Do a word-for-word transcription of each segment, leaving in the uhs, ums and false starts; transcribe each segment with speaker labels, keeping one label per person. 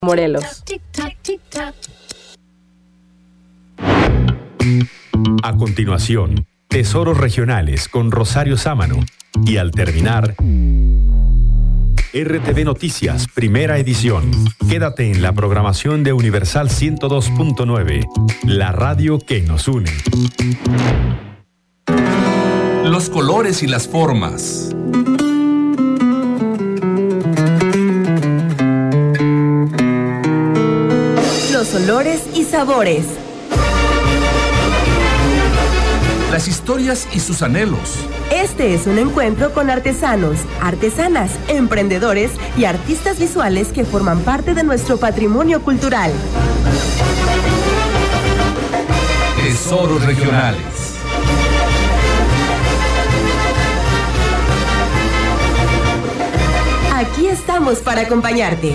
Speaker 1: Morelos.
Speaker 2: A continuación, Tesoros Regionales con Rosario Sámano. Y al terminar, R T V Noticias, primera edición. Quédate en la programación de Universal ciento dos punto nueve, la radio que nos une.
Speaker 3: Los colores y las formas.
Speaker 4: Los olores y sabores.
Speaker 3: Las historias y sus anhelos.
Speaker 4: Este es un encuentro con artesanos, artesanas, emprendedores y artistas visuales que forman parte de nuestro patrimonio cultural.
Speaker 3: Tesoros Regionales.
Speaker 4: Aquí estamos para acompañarte.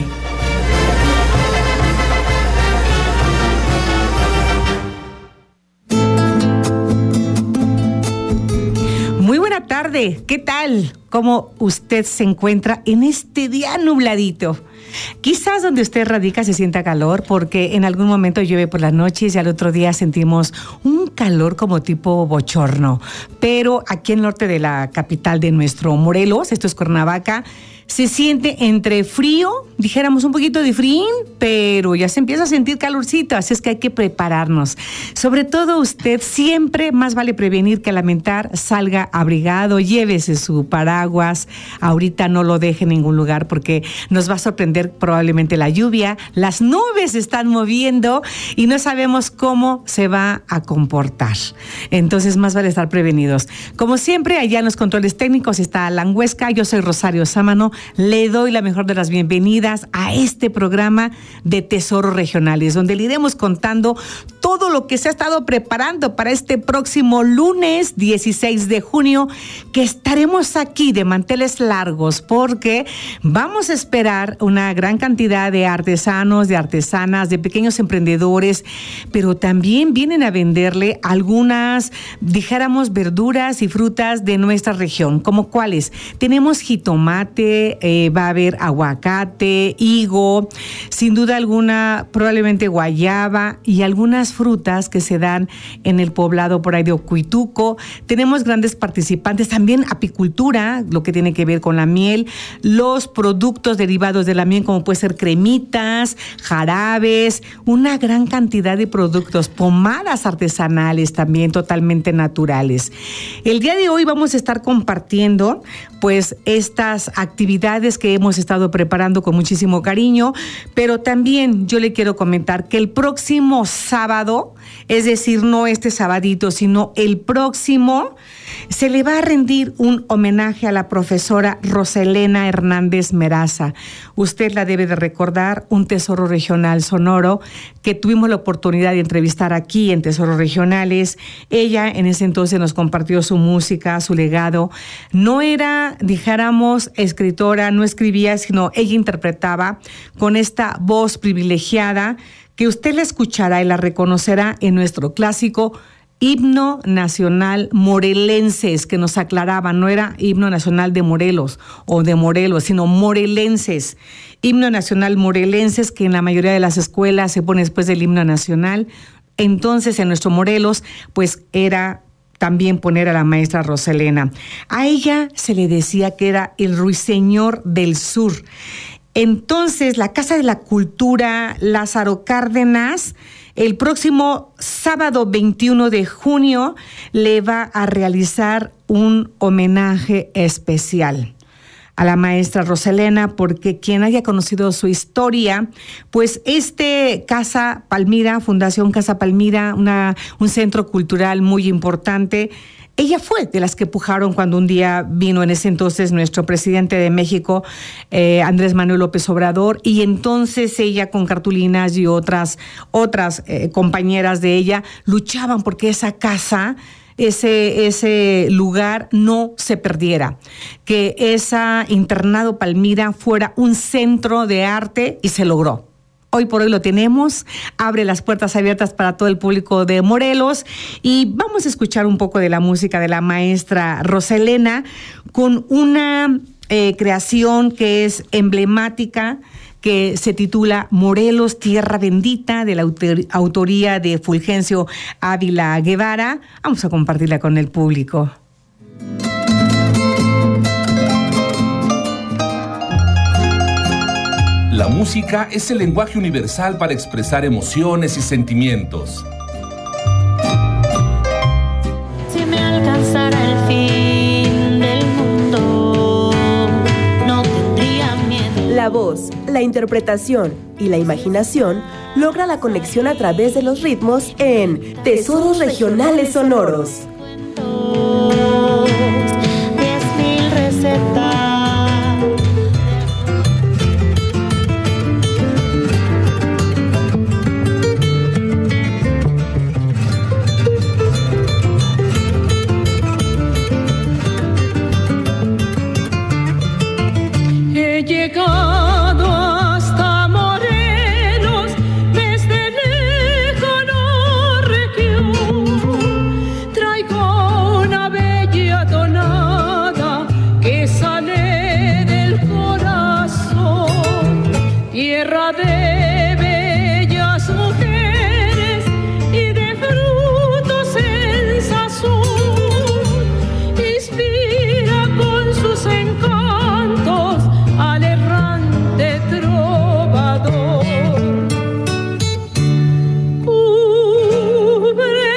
Speaker 5: Muy buena tarde, ¿qué tal? ¿Cómo usted se encuentra en este día nubladito? Quizás donde usted radica se sienta calor porque en algún momento llueve por las noches y al otro día sentimos un calor como tipo bochorno. Pero aquí en el norte de la capital de nuestro Morelos, esto es Cuernavaca, se siente entre frío, dijéramos un poquito de frío, pero ya se empieza a sentir calorcito, así es que hay que prepararnos. Sobre todo usted, siempre más vale prevenir que lamentar, salga abrigado, llévese su paraguas, ahorita no lo deje en ningún lugar porque nos va a sorprender probablemente la lluvia, las nubes se están moviendo y no sabemos cómo se va a comportar. Entonces más vale estar prevenidos. Como siempre, allá en los controles técnicos está Alan Huesca, yo soy Rosario Sámano. Le doy la mejor de las bienvenidas a este programa de Tesoros Regionales, donde le iremos contando todo lo que se ha estado preparando para este próximo lunes dieciséis de junio, que estaremos aquí de manteles largos, porque vamos a esperar una gran cantidad de artesanos, de artesanas, de pequeños emprendedores, pero también vienen a venderle algunas, dijéramos, verduras y frutas de nuestra región. ¿Como cuáles? Tenemos jitomate, Eh, va a haber aguacate, higo, sin duda alguna probablemente guayaba y algunas frutas que se dan en el poblado por ahí de Ocuituco. Tenemos grandes participantes, también apicultura, lo que tiene que ver con la miel, los productos derivados de la miel como puede ser cremitas, jarabes, una gran cantidad de productos, pomadas artesanales también totalmente naturales. El día de hoy vamos a estar compartiendo pues estas actividades que hemos estado preparando con muchísimo cariño, pero también yo le quiero comentar que el próximo sábado, es decir, no este sabadito, sino el próximo, se le va a rendir un homenaje a la profesora Roselena Hernández Meraza. Usted la debe de recordar, un tesoro regional sonoro que tuvimos la oportunidad de entrevistar aquí en Tesoros Regionales. Ella en ese entonces nos compartió su música, su legado. No era, dijéramos, escritora, no escribía, sino ella interpretaba con esta voz privilegiada que usted la escuchará y la reconocerá en nuestro clásico Himno Nacional Morelenses, que nos aclaraban, no era Himno Nacional de Morelos o de Morelos, sino Morelenses. Himno Nacional Morelenses, que en la mayoría de las escuelas se pone después del himno nacional. Entonces, en nuestro Morelos, pues era también poner a la maestra Roselena. A ella se le decía que era el ruiseñor del sur. Entonces, la Casa de la Cultura Lázaro Cárdenas, el próximo sábado veintiuno de junio, le va a realizar un homenaje especial a la maestra Roselena, porque quien haya conocido su historia, pues este Casa Palmira, Fundación Casa Palmira, una, un centro cultural muy importante, ella fue de las que pujaron cuando un día vino en ese entonces nuestro presidente de México, eh, Andrés Manuel López Obrador, y entonces ella con cartulinas y otras, otras eh, compañeras de ella luchaban porque esa casa, ese, ese lugar no se perdiera, que ese internado Palmira fuera un centro de arte y se logró. Hoy por hoy lo tenemos, abre las puertas abiertas para todo el público de Morelos y vamos a escuchar un poco de la música de la maestra Roselena con una eh, creación que es emblemática, que se titula Morelos, Tierra Bendita, de la autor- autoría de Fulgencio Ávila Guevara. Vamos a compartirla con el público.
Speaker 3: La música es el lenguaje universal para expresar emociones y sentimientos.
Speaker 1: Si me alcanzara el fin del mundo, no tendría miedo.
Speaker 4: La voz, la interpretación y la imaginación logra la conexión a través de los ritmos en Tesoros Regionales Sonoros.
Speaker 1: Diez mil recetas.
Speaker 6: He llegado hasta Morelos desde lejano región. Traigo una bella tonada que sale del corazón. Tierra de bellas mujeres y de frutos en sazón. Inspira con sus encantos al errante trovador. Cubre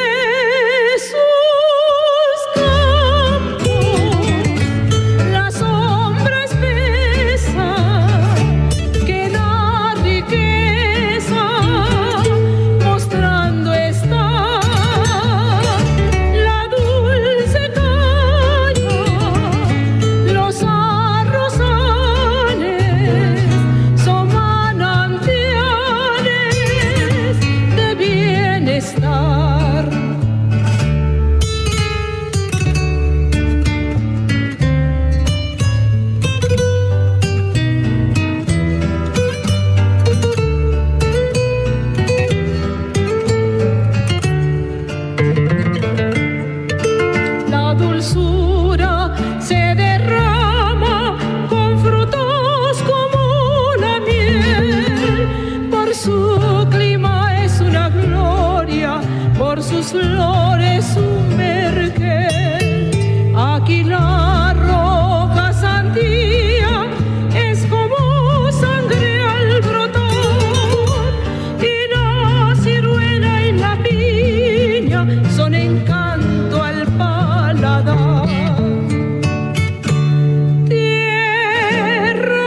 Speaker 6: sus campos la sombra espesa que da riqueza, mostrando está la dulce caña, los arrozales son manantiales de bienestar. La dulzura se derrama con frutos como la miel. Por su clima es una gloria, por sus flores un vergel. Aquí la roja sandía es como sangre al brotar, y la ciruela y la piña son encanto al paladar. Tierra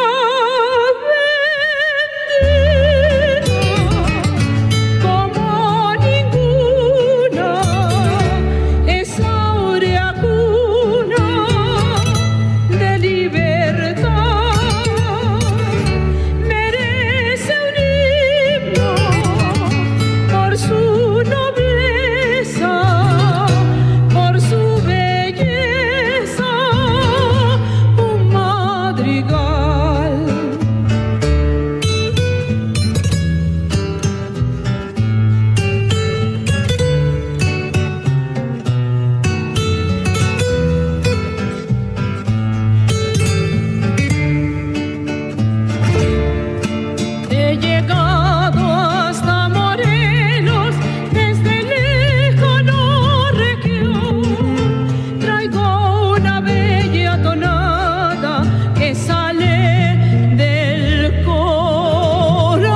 Speaker 6: bendita como ninguna, es áurea cuna de libertad. Merece un himno por su nobleza, por su belleza, un madrigal. He llegado hasta Morelos desde lejano región. Traigo una bella tonada que sale del corazón.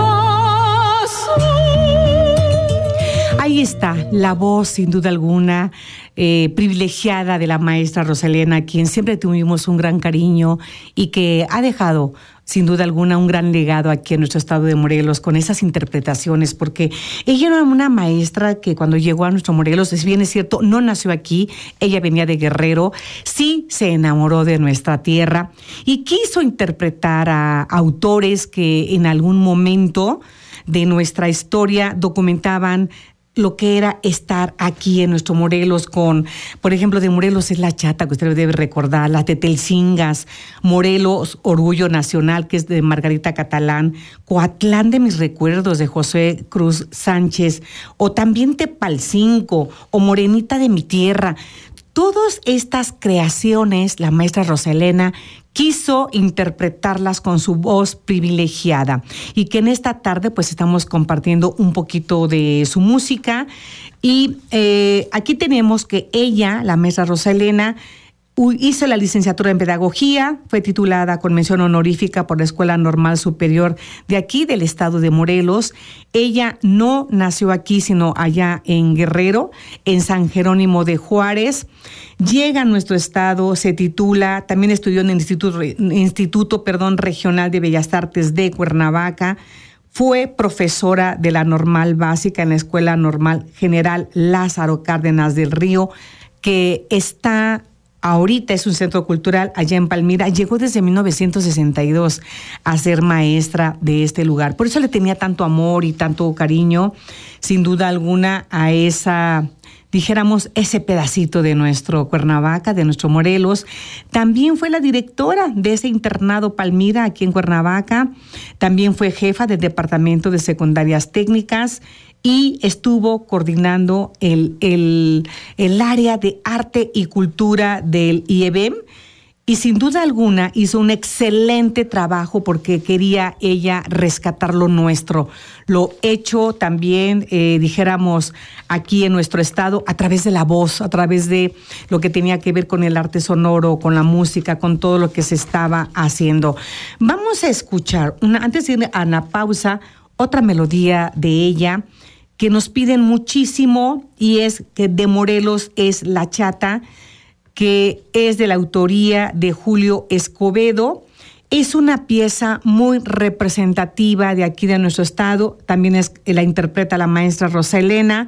Speaker 5: Ahí está la voz, sin duda alguna, eh, privilegiada de la maestra Rosalena, a quien siempre tuvimos un gran cariño y que ha dejado, sin duda alguna, un gran legado aquí en nuestro estado de Morelos con esas interpretaciones, porque ella era una maestra que cuando llegó a nuestro Morelos, si bien es cierto, no nació aquí, ella venía de Guerrero, sí se enamoró de nuestra tierra y quiso interpretar a autores que en algún momento de nuestra historia documentaban lo que era estar aquí en nuestro Morelos con, por ejemplo, de Morelos es La Chata, que usted debe recordar, las Tetelcingas, Morelos, Orgullo Nacional, que es de Margarita Catalán, Coatlán de mis recuerdos, de José Cruz Sánchez, o también Tepalcinco, o Morenita de mi tierra. Todas estas creaciones, la maestra Rosalena quiso interpretarlas con su voz privilegiada y que en esta tarde pues estamos compartiendo un poquito de su música y eh, aquí tenemos que ella, la maestra Rosa Elena, hizo la licenciatura en Pedagogía, fue titulada con mención honorífica por la Escuela Normal Superior de aquí, del estado de Morelos. Ella no nació aquí, sino allá en Guerrero, en San Jerónimo de Juárez. Llega a nuestro estado, se titula, también estudió en el Instituto, Instituto perdón, Regional de Bellas Artes de Cuernavaca. Fue profesora de la Normal Básica en la Escuela Normal General Lázaro Cárdenas del Río, que está... ahorita es un centro cultural allá en Palmira. Llegó desde mil novecientos sesenta y dos a ser maestra de este lugar. Por eso le tenía tanto amor y tanto cariño, sin duda alguna, a esa, dijéramos, ese pedacito de nuestro Cuernavaca, de nuestro Morelos. También fue la directora de ese internado Palmira aquí en Cuernavaca. También fue jefa del Departamento de Secundarias Técnicas y estuvo coordinando el, el, el área de arte y cultura del I E B E M y sin duda alguna hizo un excelente trabajo porque quería ella rescatar lo nuestro, lo hecho también, eh, dijéramos, aquí en nuestro estado a través de la voz, a través de lo que tenía que ver con el arte sonoro, con la música, con todo lo que se estaba haciendo. Vamos a escuchar, una, antes de ir a una pausa, otra melodía de ella que nos piden muchísimo y es que de Morelos es La Chata, que es de la autoría de Julio Escobedo. Es una pieza muy representativa de aquí de nuestro estado, también es, la interpreta la maestra Rosa Elena.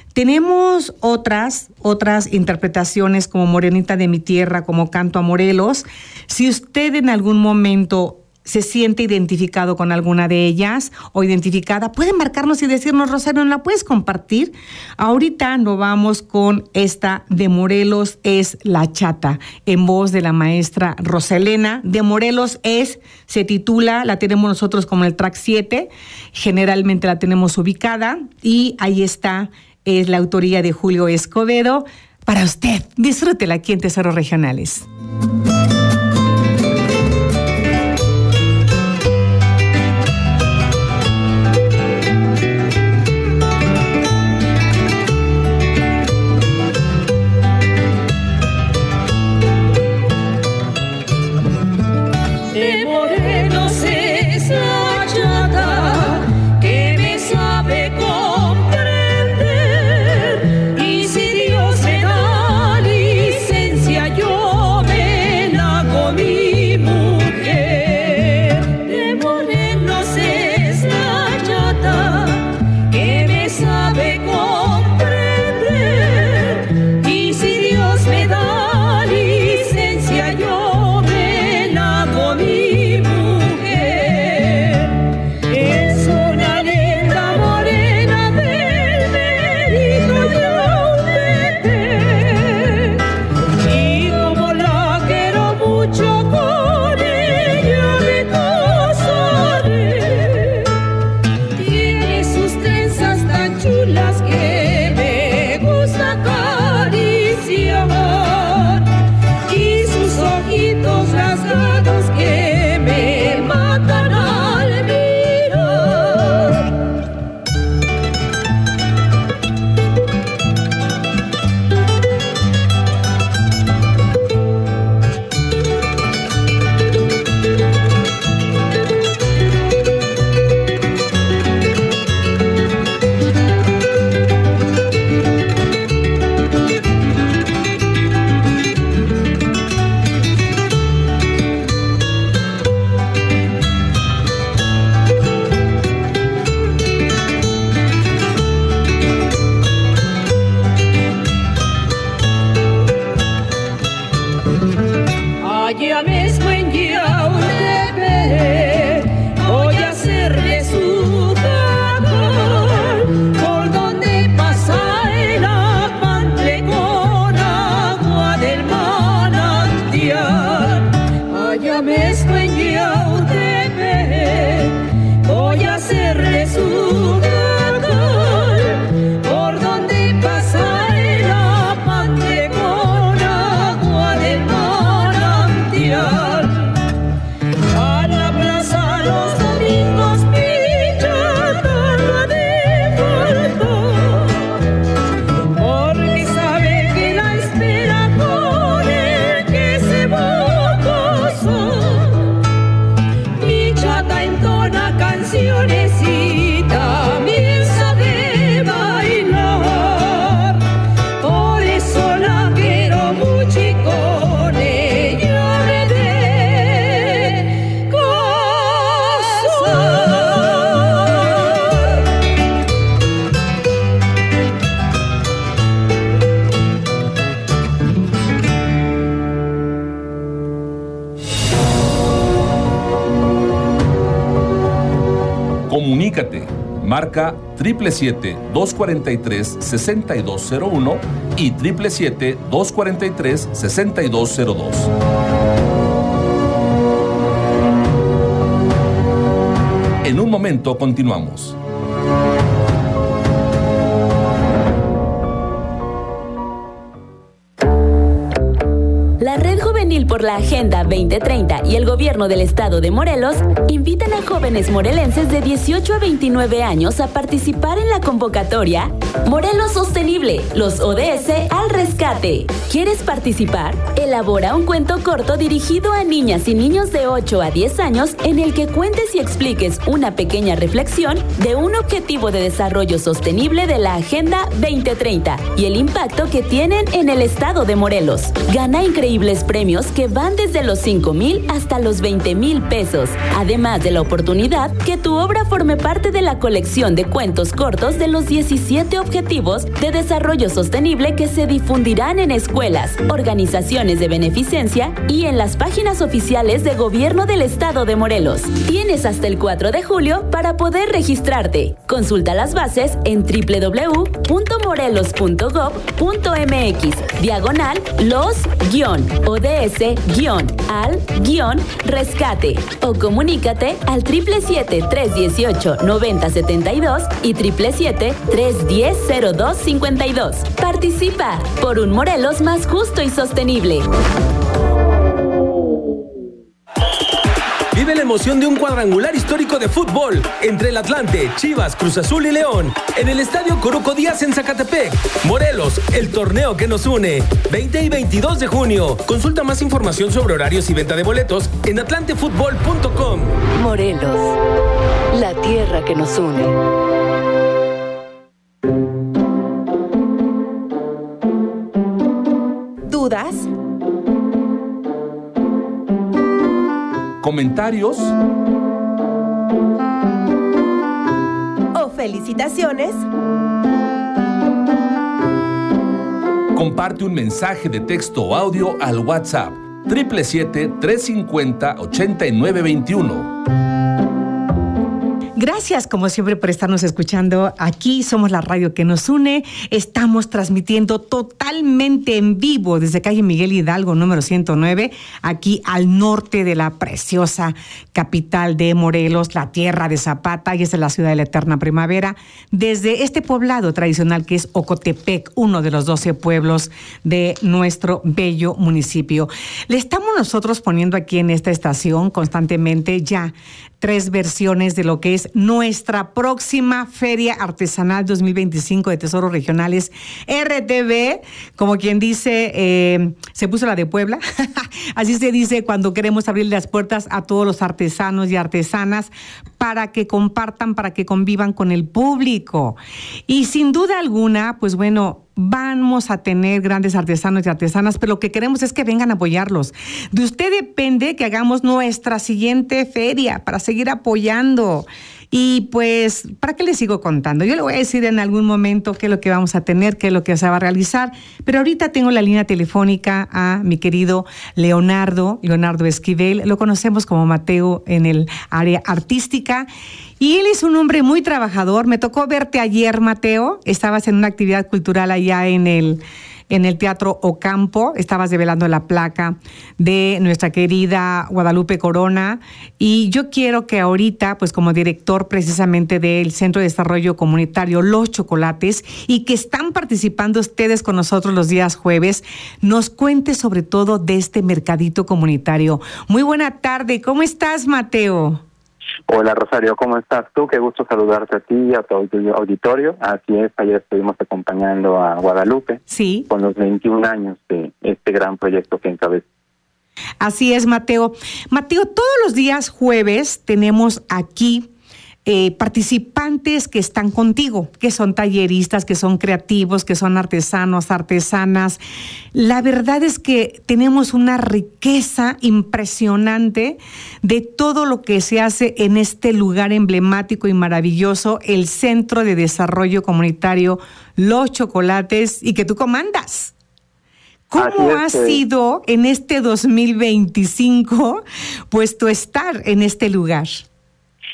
Speaker 5: Tenemos otras, otras interpretaciones como Morenita de mi Tierra, como Canto a Morelos. Si usted en algún momento se siente identificado con alguna de ellas o identificada, puede marcarnos y decirnos, Rosario, ¿no la puedes compartir? Ahorita nos vamos con esta de Morelos es La Chata, en voz de la maestra Rosa Elena. De Morelos es, se titula, la tenemos nosotros como el track siete, generalmente la tenemos ubicada y ahí está, es la autoría de Julio Escobedo. Para usted, disfrútela aquí en Tesoros Regionales.
Speaker 6: Y si Dios me da licencia, yo me la
Speaker 3: Marca siete siete siete, dos cuatro tres, seis dos cero uno y siete siete siete, dos cuatro tres, seis dos cero dos. En un momento continuamos.
Speaker 7: La Red Juvenil por la Agenda veinte treinta y el Gobierno del Estado de Morelos invitan a jóvenes morelenses de dieciocho a veintinueve años a participar en la convocatoria Morelos Sostenible, los O D S al rescate. ¿Quieres participar? Elabora un cuento corto dirigido a niñas y niños de ocho a diez años en el que cuentes y expliques una pequeña reflexión de un objetivo de desarrollo sostenible de la Agenda veinte treinta y el impacto que tienen en el Estado de Morelos. Gana increíbles premios que van desde los cinco mil hasta los veinte mil pesos, además de la oportunidad que tu obra forme parte de la colección de cuentos cortos de los diecisiete Objetivos de Desarrollo Sostenible que se difundirán en escuelas, organizaciones de beneficencia y en las páginas oficiales de Gobierno del Estado de Morelos. Tienes hasta el cuatro de julio para poder registrarte. Consulta las bases en doble u doble u doble u punto morelos punto gob punto m x, diagonal los guión O D S guión al guión rescate o comunícate al siete siete siete, tres uno ocho, nueve cero siete dos y siete siete siete, tres uno cero, cero dos cinco dos. Participa por un Morelos más justo y sostenible.
Speaker 8: Vive la emoción de un cuadrangular histórico de fútbol entre el Atlante, Chivas, Cruz Azul y León en el Estadio Coruco Díaz en Zacatepec. Morelos, el torneo que nos une. veinte y veintidós de junio. Consulta más información sobre horarios y venta de boletos en atlante fútbol punto com.
Speaker 9: Morelos, la tierra que nos une.
Speaker 4: ¿Dudas?
Speaker 3: ¿Comentarios?
Speaker 4: ¿O felicitaciones?
Speaker 3: Comparte un mensaje de texto o audio al WhatsApp siete siete siete, tres cinco cero, ocho nueve dos uno.
Speaker 5: Gracias, como siempre, por estarnos escuchando. Aquí somos la radio que nos une. Estamos transmitiendo totalmente en vivo desde calle Miguel Hidalgo, número ciento nueve, aquí al norte de la preciosa capital de Morelos, la tierra de Zapata, y es la ciudad de la eterna primavera, desde este poblado tradicional que es Ocotepec, uno de los doce pueblos de nuestro bello municipio. Le estamos nosotros poniendo aquí en esta estación constantemente ya tres versiones de lo que es nuestra próxima Feria Artesanal dos mil veinticinco de Tesoros Regionales R T V, como quien dice, eh, se puso la de Puebla, así se dice cuando queremos abrir las puertas a todos los artesanos y artesanas para que compartan, para que convivan con el público. Y sin duda alguna, pues bueno, vamos a tener grandes artesanos y artesanas, pero lo que queremos es que vengan a apoyarlos. De usted depende que hagamos nuestra siguiente feria para seguir apoyando. Y pues, ¿para qué les sigo contando? Yo le voy a decir en algún momento qué es lo que vamos a tener, qué es lo que se va a realizar, pero ahorita tengo la línea telefónica a mi querido Leonardo, Leonardo Esquivel, lo conocemos como Mateo en el área artística, y él es un hombre muy trabajador. Me tocó verte ayer, Mateo, estabas en una actividad cultural allá en el... en el Teatro Ocampo, estabas develando la placa de nuestra querida Guadalupe Corona, y yo quiero que ahorita, pues como director precisamente del Centro de Desarrollo Comunitario Los Chocolates, y que están participando ustedes con nosotros los días jueves, nos cuente sobre todo de este mercadito comunitario. Muy buena tarde, ¿cómo estás, Mateo?
Speaker 10: Hola, Rosario, ¿cómo estás tú? Qué gusto saludarte a ti y a tu auditorio. Así es, ayer estuvimos acompañando a Guadalupe,
Speaker 5: sí,
Speaker 10: con los veintiún años de este gran proyecto que encabeza.
Speaker 5: Así es, Mateo. Mateo, todos los días jueves tenemos aquí eh, participantes que están contigo, que son talleristas, que son creativos, que son artesanos, artesanas. La verdad es que tenemos una riqueza impresionante de todo lo que se hace en este lugar emblemático y maravilloso, el Centro de Desarrollo Comunitario Los Chocolates, y que tú comandas. ¿Cómo ha sido en este dos mil veinticinco pues tu estar en este lugar?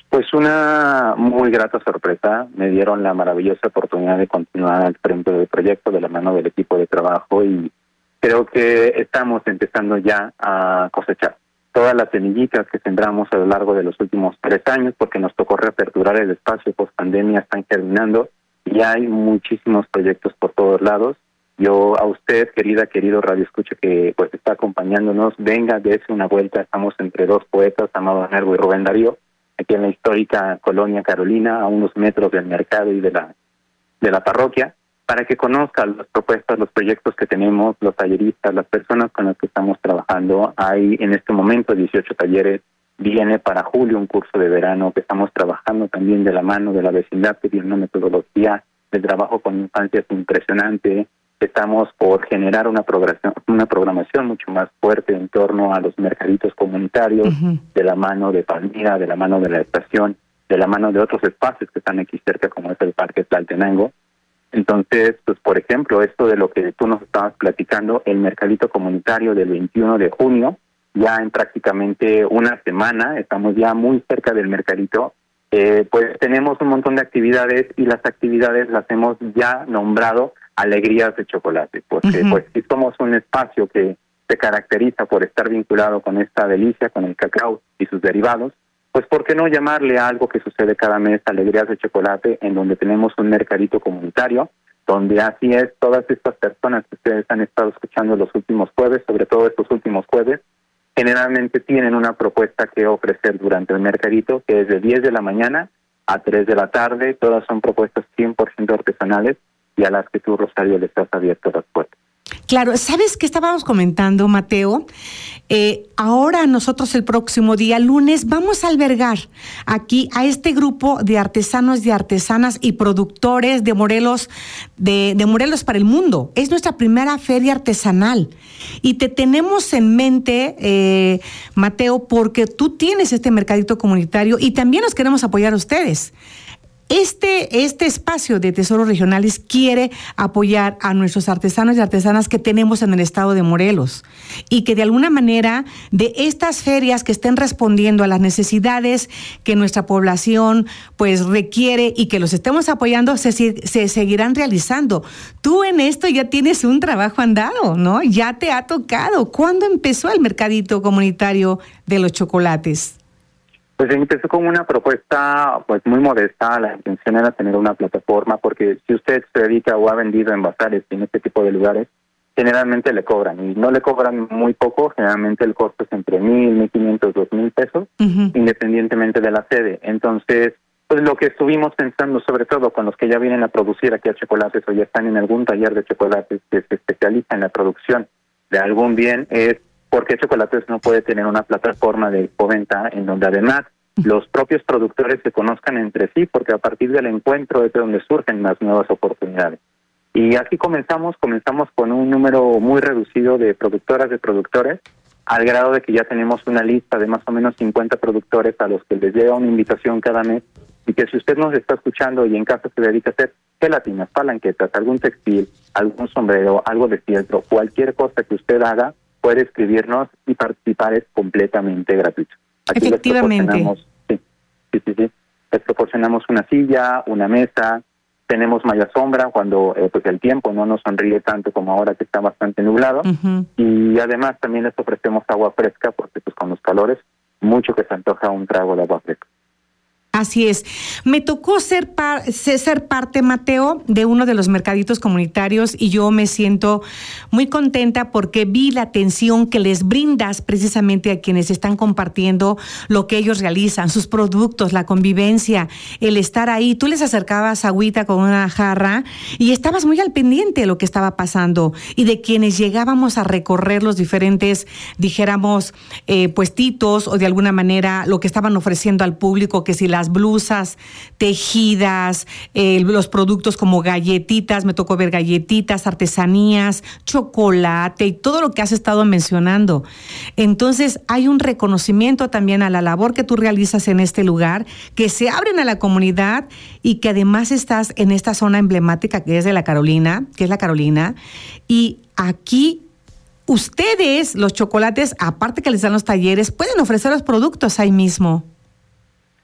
Speaker 10: Pues una muy grata sorpresa. Me dieron la maravillosa oportunidad de continuar al frente del proyecto de la mano del equipo de trabajo y creo que estamos empezando ya a cosechar todas las semillitas que sembramos a lo largo de los últimos tres años, porque nos tocó reaperturar el espacio post pandemia, están germinando y hay muchísimos proyectos por todos lados. Yo a usted, querida, querido Radio Escucha, que pues está acompañándonos, venga, dése una vuelta. Estamos entre dos poetas, Amado Nervo y Rubén Darío, aquí en la histórica Colonia Carolina, a unos metros del mercado y de la de la parroquia, para que conozca las propuestas, los proyectos que tenemos, los talleristas, las personas con las que estamos trabajando. Hay en este momento dieciocho talleres, viene para julio un curso de verano que estamos trabajando también de la mano de la vecindad, que tiene una metodología de trabajo con infancias impresionante. Estamos por generar una programación, una programación mucho más fuerte en torno a los mercaditos comunitarios, uh-huh. de la mano de Palmira, de la mano de la estación, de la mano de otros espacios que están aquí cerca, como es el Parque Tlaltenango. Entonces, pues por ejemplo, esto de lo que tú nos estabas platicando, el mercadito comunitario del veintiuno de junio, ya en prácticamente una semana, estamos ya muy cerca del mercadito, eh, pues tenemos un montón de actividades y las actividades las hemos ya nombrado Alegrías de Chocolate, porque uh-huh. pues si somos un espacio que se caracteriza por estar vinculado con esta delicia, con el cacao y sus derivados, pues ¿por qué no llamarle a algo que sucede cada mes Alegrías de Chocolate, en donde tenemos un mercadito comunitario, donde así es, todas estas personas que ustedes han estado escuchando los últimos jueves, sobre todo estos últimos jueves, generalmente tienen una propuesta que ofrecer durante el mercadito, que es de diez de la mañana a tres de la tarde. Todas son propuestas cien por ciento artesanales y a las que tú, Rosario, les has abierto las puertas.
Speaker 5: Claro, ¿sabes qué estábamos comentando, Mateo? Eh, ahora nosotros el próximo día, lunes, vamos a albergar aquí a este grupo de artesanos y artesanas y productores de Morelos, de, de Morelos para el mundo. Es nuestra primera feria artesanal y te tenemos en mente, eh, Mateo, porque tú tienes este mercadito comunitario y también nos queremos apoyar a ustedes. Este, este espacio de Tesoros Regionales quiere apoyar a nuestros artesanos y artesanas que tenemos en el estado de Morelos y que de alguna manera de estas ferias que estén respondiendo a las necesidades que nuestra población pues requiere y que los estemos apoyando, se, se seguirán realizando. Tú en esto ya tienes un trabajo andado, ¿no? Ya te ha tocado. ¿Cuándo empezó el mercadito comunitario de los chocolates?
Speaker 10: Pues empezó con una propuesta pues muy modesta. La intención era tener una plataforma, porque si usted se dedica o ha vendido en bazares y en este tipo de lugares, generalmente le cobran, y no le cobran muy poco. Generalmente el costo es entre mil, mil quinientos, dos mil pesos, uh-huh. independientemente de la sede. Entonces, pues lo que estuvimos pensando, sobre todo con los que ya vienen a producir aquí a chocolates o ya están en algún taller de chocolates que se especializa en la producción de algún bien, es ¿por qué Chocolates no puede tener una plataforma de expoventa en donde además los propios productores se conozcan entre sí? Porque a partir del encuentro es de donde surgen las nuevas oportunidades. Y así comenzamos, comenzamos con un número muy reducido de productoras, de productores, al grado de que ya tenemos una lista de más o menos cincuenta productores a los que les llega una invitación cada mes, y que si usted nos está escuchando y en casa se dedica a hacer gelatinas, palanquetas, algún textil, algún sombrero, algo de fieltro, cualquier cosa que usted haga, puede escribirnos y participar, es completamente gratuito. Aquí
Speaker 5: Efectivamente.
Speaker 10: Les proporcionamos, sí, sí, sí, sí. Les proporcionamos una silla, una mesa, tenemos malla sombra cuando eh, pues el tiempo no nos sonríe tanto como ahora que está bastante nublado, uh-huh. y además también les ofrecemos agua fresca, porque pues con los calores mucho que se antoja un trago de agua fresca.
Speaker 5: Así es. Me tocó ser, par, ser parte, Mateo, de uno de los mercaditos comunitarios y yo me siento muy contenta porque vi la atención que les brindas precisamente a quienes están compartiendo lo que ellos realizan, sus productos, la convivencia, el estar ahí. Tú les acercabas agüita con una jarra y estabas muy al pendiente de lo que estaba pasando y de quienes llegábamos a recorrer los diferentes, dijéramos, eh, puestitos o de alguna manera lo que estaban ofreciendo al público, que si la las blusas tejidas, eh, los productos como galletitas, me tocó ver galletitas, artesanías, chocolate y todo lo que has estado mencionando. Entonces hay un reconocimiento también a la labor que tú realizas en este lugar, que se abren a la comunidad y que además estás en esta zona emblemática que es de la Carolina, que es la Carolina, y aquí ustedes, los chocolates, aparte que les dan los talleres, pueden ofrecer los productos ahí mismo.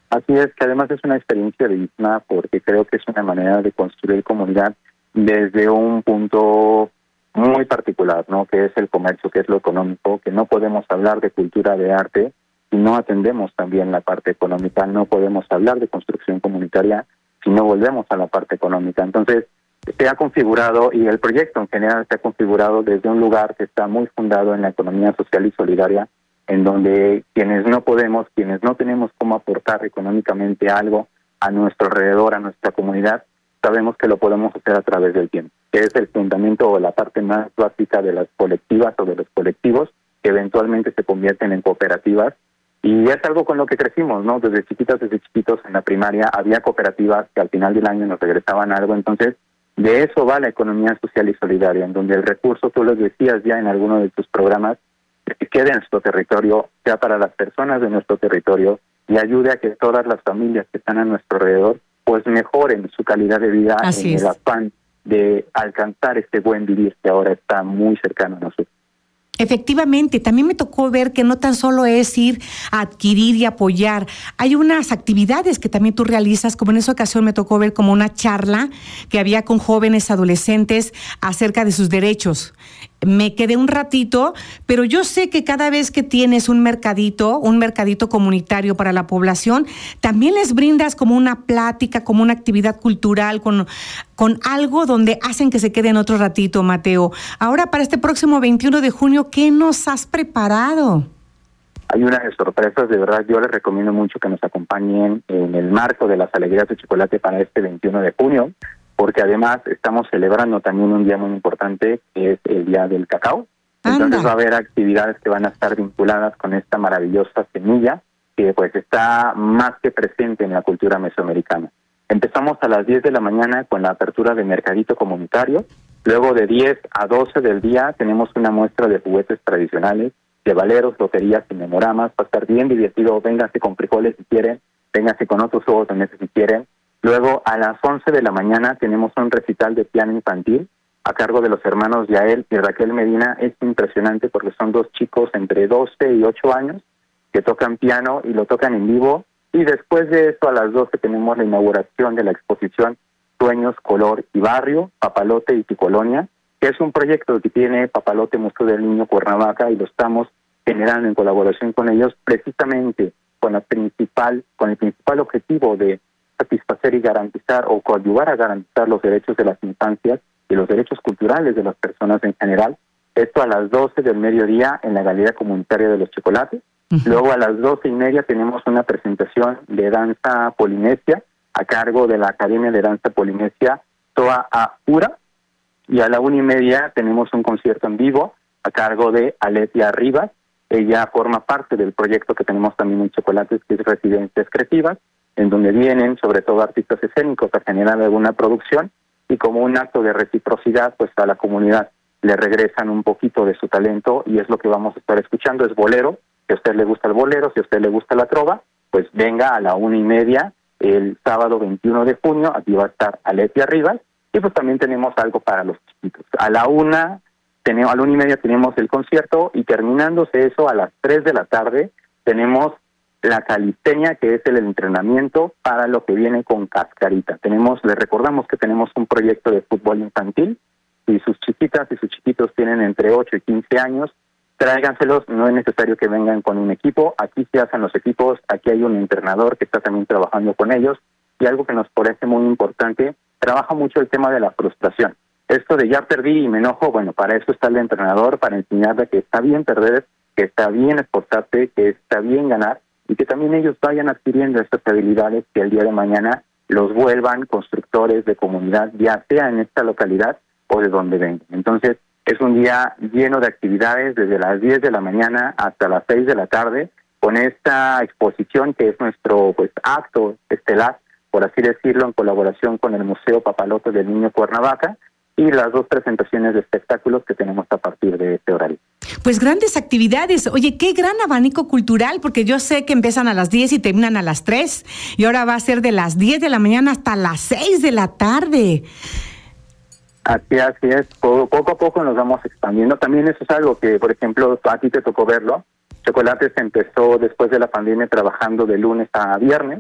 Speaker 10: Así es, que además es una experiencia digna porque creo que es una manera de construir comunidad desde un punto muy particular, ¿no? Que es el comercio, que es lo económico, que no podemos hablar de cultura, de arte, si no atendemos también la parte económica, no podemos hablar de construcción comunitaria si no volvemos a la parte económica. Entonces, se ha configurado, y el proyecto en general se ha configurado desde un lugar que está muy fundado en la economía social y solidaria, en donde quienes no podemos, quienes no tenemos cómo aportar económicamente algo a nuestro alrededor, a nuestra comunidad, sabemos que lo podemos hacer a través del tiempo, que es el fundamento o la parte más básica de las colectivas o de los colectivos, que eventualmente se convierten en cooperativas. Y es algo con lo que crecimos, ¿no? Desde chiquitas, desde chiquitos en la primaria había cooperativas que al final del año nos regresaban algo. Entonces, de eso va la economía social y solidaria, en donde el recurso, tú lo decías ya en alguno de tus programas, que quede en nuestro territorio, sea para las personas de nuestro territorio y ayude a que todas las familias que están a nuestro alrededor pues mejoren su calidad de vida. Así en es. El afán de alcanzar este buen vivir que ahora está muy cercano a nosotros.
Speaker 5: Efectivamente, también me tocó ver que no tan solo es ir a adquirir y apoyar, hay unas actividades que también tú realizas, como en esa ocasión me tocó ver como una charla que había con jóvenes adolescentes acerca de sus derechos. Me quedé un ratito, pero yo sé que cada vez que tienes un mercadito, un mercadito comunitario para la población, también les brindas como una plática, como una actividad cultural, con, con algo donde hacen que se queden otro ratito, Mateo. Ahora, para este próximo veintiuno de junio, ¿qué nos has preparado?
Speaker 10: Hay unas sorpresas, de verdad, yo les recomiendo mucho que nos acompañen en el marco de las alegrías de chocolate para este veintiuno de junio. Porque además estamos celebrando también un día muy importante, que es el Día del Cacao. Entonces Anda. va a haber actividades que van a estar vinculadas con esta maravillosa semilla, que pues está más que presente en la cultura mesoamericana. Empezamos a las diez de la mañana con la apertura de mercadito comunitario. Luego de diez a doce del día tenemos una muestra de juguetes tradicionales, de valeros, loterías y memoramas. Va a estar bien divertido, vénganse con frijoles si quieren, vénganse con otros juegos de mesa si quieren. Luego, a las once de la mañana, tenemos un recital de piano infantil a cargo de los hermanos Yael y Raquel Medina. Es impresionante porque son dos chicos entre doce y ocho años que tocan piano y lo tocan en vivo. Y después de eso, a las doce, tenemos la inauguración de la exposición Sueños, Color y Barrio, Papalote y Tu Colonia, que es un proyecto que tiene Papalote Museo del Niño Cuernavaca y lo estamos generando en colaboración con ellos precisamente con, la principal, con el principal objetivo de satisfacer y garantizar o coadyuvar a garantizar los derechos de las infancias y los derechos culturales de las personas en general. Esto a las doce del mediodía en la Galería Comunitaria de los Chocolates. Uh-huh. Luego a las doce y media tenemos una presentación de danza polinesia a cargo de la Academia de Danza Polinesia Toa Apura. Y a la una y media tenemos un concierto en vivo a cargo de Aletia Rivas. Ella forma parte del proyecto que tenemos también en Chocolates, que es Residencias Creativas, en donde vienen sobre todo artistas escénicos a generar alguna producción y como un acto de reciprocidad, pues a la comunidad le regresan un poquito de su talento y es lo que vamos a estar escuchando, es bolero. Si a usted le gusta el bolero, si a usted le gusta la trova, pues venga a la una y media el sábado veintiuno de junio, aquí va a estar Aletia Rivas y pues también tenemos algo para los chiquitos. A la una, tenemos, a la una y media tenemos el concierto y terminándose eso a las tres de la tarde tenemos la calistenia, que es el entrenamiento para lo que viene con Cascarita. Tenemos, les recordamos que tenemos un proyecto de fútbol infantil. Si sus chiquitas y sus chiquitos tienen entre ocho y quince años, tráiganselos, no es necesario que vengan con un equipo. Aquí se hacen los equipos, aquí hay un entrenador que está también trabajando con ellos. Y algo que nos parece muy importante, trabaja mucho el tema de la frustración. Esto de ya perdí y me enojo, bueno, para eso está el entrenador, para enseñarle que está bien perder, que está bien esforzarse, que está bien ganar, y que también ellos vayan adquiriendo estas habilidades que el día de mañana los vuelvan constructores de comunidad, ya sea en esta localidad o de donde vengan. Entonces, es un día lleno de actividades desde las diez de la mañana hasta las seis de la tarde, con esta exposición que es nuestro pues acto estelar, por así decirlo, en colaboración con el Museo Papalote del Niño Cuernavaca, y las dos presentaciones de espectáculos que tenemos a partir de este horario.
Speaker 5: Pues grandes actividades. Oye, qué gran abanico cultural, porque yo sé que empiezan a las diez y terminan a las tres, y ahora va a ser de las diez de la mañana hasta las seis de la tarde.
Speaker 10: Así, así es. Poco, poco a poco nos vamos expandiendo. También eso es algo que, por ejemplo, a ti te tocó verlo. Chocolates empezó después de la pandemia trabajando de lunes a viernes,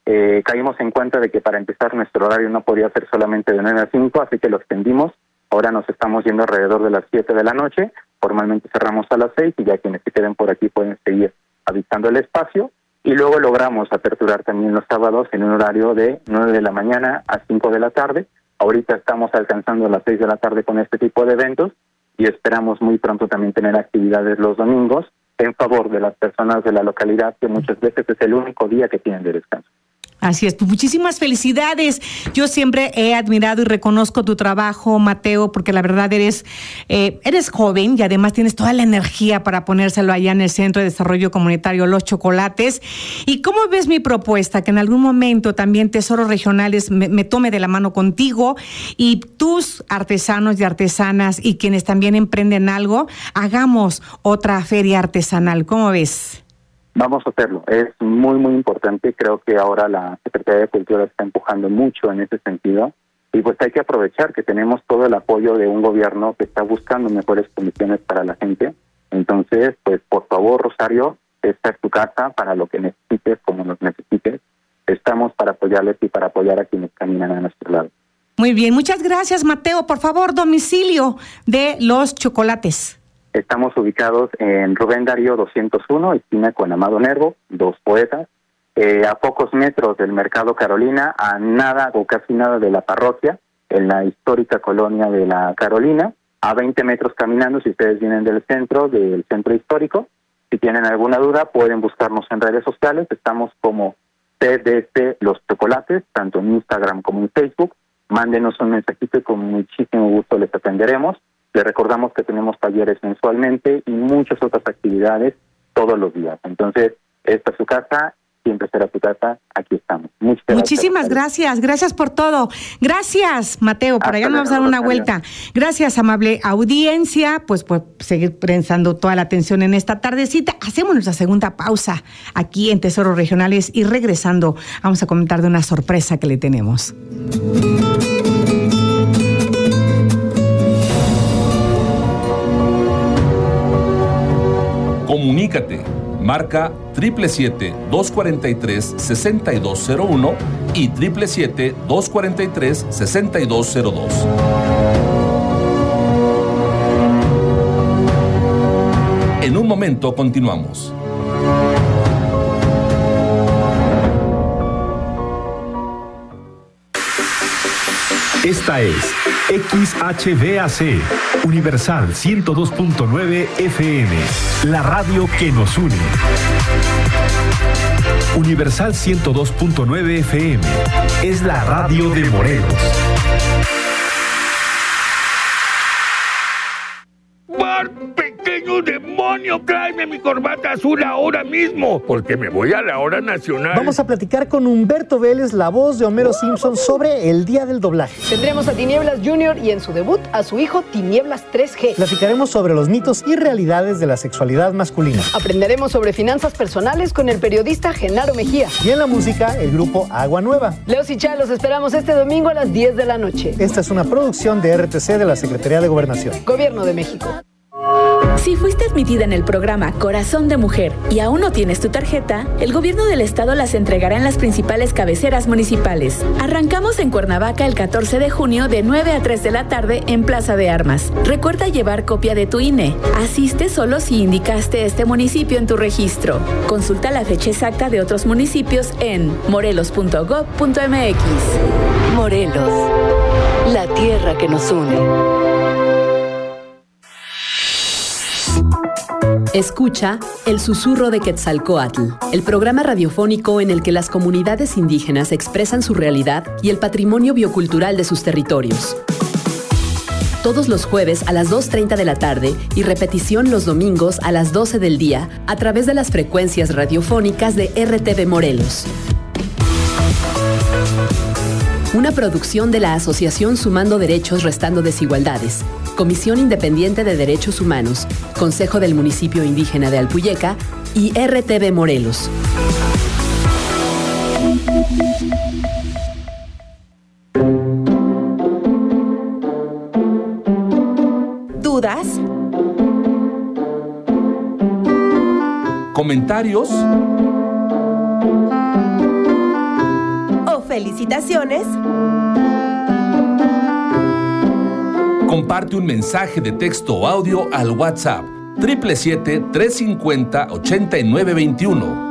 Speaker 10: eh, caímos en cuenta de que para empezar nuestro horario no podía ser solamente de nueve a cinco, así que lo extendimos. Ahora nos estamos yendo alrededor de las siete de la noche. Formalmente cerramos a las seis y ya quienes se queden por aquí pueden seguir habitando el espacio. Y luego logramos aperturar también los sábados en un horario de nueve de la mañana a cinco de la tarde. Ahorita estamos alcanzando las seis de la tarde con este tipo de eventos y esperamos muy pronto también tener actividades los domingos en favor de las personas de la localidad, que muchas veces es el único día que tienen de descanso.
Speaker 5: Así es, pues muchísimas felicidades. Yo siempre he admirado y reconozco tu trabajo, Mateo, porque la verdad eres eh, eres joven y además tienes toda la energía para ponérselo allá en el Centro de Desarrollo Comunitario Los Chocolates. ¿Y cómo ves mi propuesta? Que en algún momento también Tesoros Regionales me, me tome de la mano contigo y tus artesanos y artesanas y quienes también emprenden algo, hagamos otra feria artesanal. ¿Cómo ves?
Speaker 10: Vamos a hacerlo, es muy muy importante, creo que ahora la Secretaría de Cultura está empujando mucho en ese sentido y pues hay que aprovechar que tenemos todo el apoyo de un gobierno que está buscando mejores condiciones para la gente. Entonces, pues por favor, Rosario, esta es tu casa para lo que necesites, como nos necesites. Estamos para apoyarles y para apoyar a quienes caminan a nuestro lado.
Speaker 5: Muy bien, muchas gracias, Mateo. Por favor, domicilio de Los Chocolates.
Speaker 10: Estamos ubicados en Rubén Darío doscientos uno, esquina con Amado Nervo, Dos Poetas, eh, a pocos metros del Mercado Carolina, a nada o casi nada de la parroquia, en la histórica colonia de la Carolina, a veinte metros caminando si ustedes vienen del centro, del centro histórico. Si tienen alguna duda pueden buscarnos en redes sociales, estamos como C D C Los Chocolates, tanto en Instagram como en Facebook. Mándenos un mensajito y con muchísimo gusto les atenderemos. Les recordamos que tenemos talleres mensualmente y muchas otras actividades todos los días. Entonces, esta es su casa, siempre será tu casa, aquí estamos. Muchas
Speaker 5: Muchísimas gracias, gracias, gracias por todo. Gracias, Mateo, por allá nos vamos a dar una vuelta. Gracias, amable audiencia, pues por seguir prestando toda la atención en esta tardecita. Hacemos nuestra segunda pausa aquí en Tesoros Regionales y regresando vamos a comentar de una sorpresa que le tenemos.
Speaker 3: Comunícate, marca siete siete siete, dos cuatro tres, seis dos cero uno y siete siete siete, dos cuatro tres, seis dos cero dos. En un momento continuamos.
Speaker 2: Esta es X H B A C, Universal ciento dos punto nueve F M, la radio que nos une. Universal ciento dos punto nueve F M, es la radio de Morelos.
Speaker 11: ¡Pequeño demonio! ¡Tráeme mi corbata azul ahora mismo! Porque me voy a la hora nacional.
Speaker 12: Vamos a platicar con Humberto Vélez, la voz de Homero Simpson, sobre el Día del Doblaje.
Speaker 13: Tendremos a Tinieblas Junior y en su debut a su hijo Tinieblas tres G.
Speaker 12: Platicaremos sobre los mitos y realidades de la sexualidad masculina.
Speaker 13: Aprenderemos sobre finanzas personales con el periodista Genaro Mejía.
Speaker 12: Y en la música, el grupo Agua Nueva.
Speaker 13: Leos y Chá, los esperamos este domingo a las diez de la noche.
Speaker 12: Esta es una producción de R T C de la Secretaría de Gobernación.
Speaker 13: Gobierno de México.
Speaker 7: Si fuiste admitida en el programa Corazón de Mujer y aún no tienes tu tarjeta, el gobierno del estado las entregará en las principales cabeceras municipales. Arrancamos en Cuernavaca el catorce de junio de nueve a tres de la tarde en Plaza de Armas. Recuerda llevar copia de tu I N E. Asiste solo si indicaste este municipio en tu registro. Consulta la fecha exacta de otros municipios en morelos punto gob punto m x.
Speaker 9: Morelos, la tierra que nos une.
Speaker 14: Escucha El Susurro de Quetzalcóatl, el programa radiofónico en el que las comunidades indígenas expresan su realidad y el patrimonio biocultural de sus territorios. Todos los jueves a las dos treinta de la tarde y repetición los domingos a las doce del día a través de las frecuencias radiofónicas de R T V Morelos. Una producción de la Asociación Sumando Derechos Restando Desigualdades, Comisión Independiente de Derechos Humanos, Consejo del Municipio Indígena de Alpuyeca y R T V Morelos.
Speaker 4: ¿Dudas?
Speaker 3: ¿Comentarios?
Speaker 4: ¡Felicitaciones!
Speaker 3: Comparte un mensaje de texto o audio al WhatsApp siete siete siete, tres cinco cero, ocho nueve dos uno.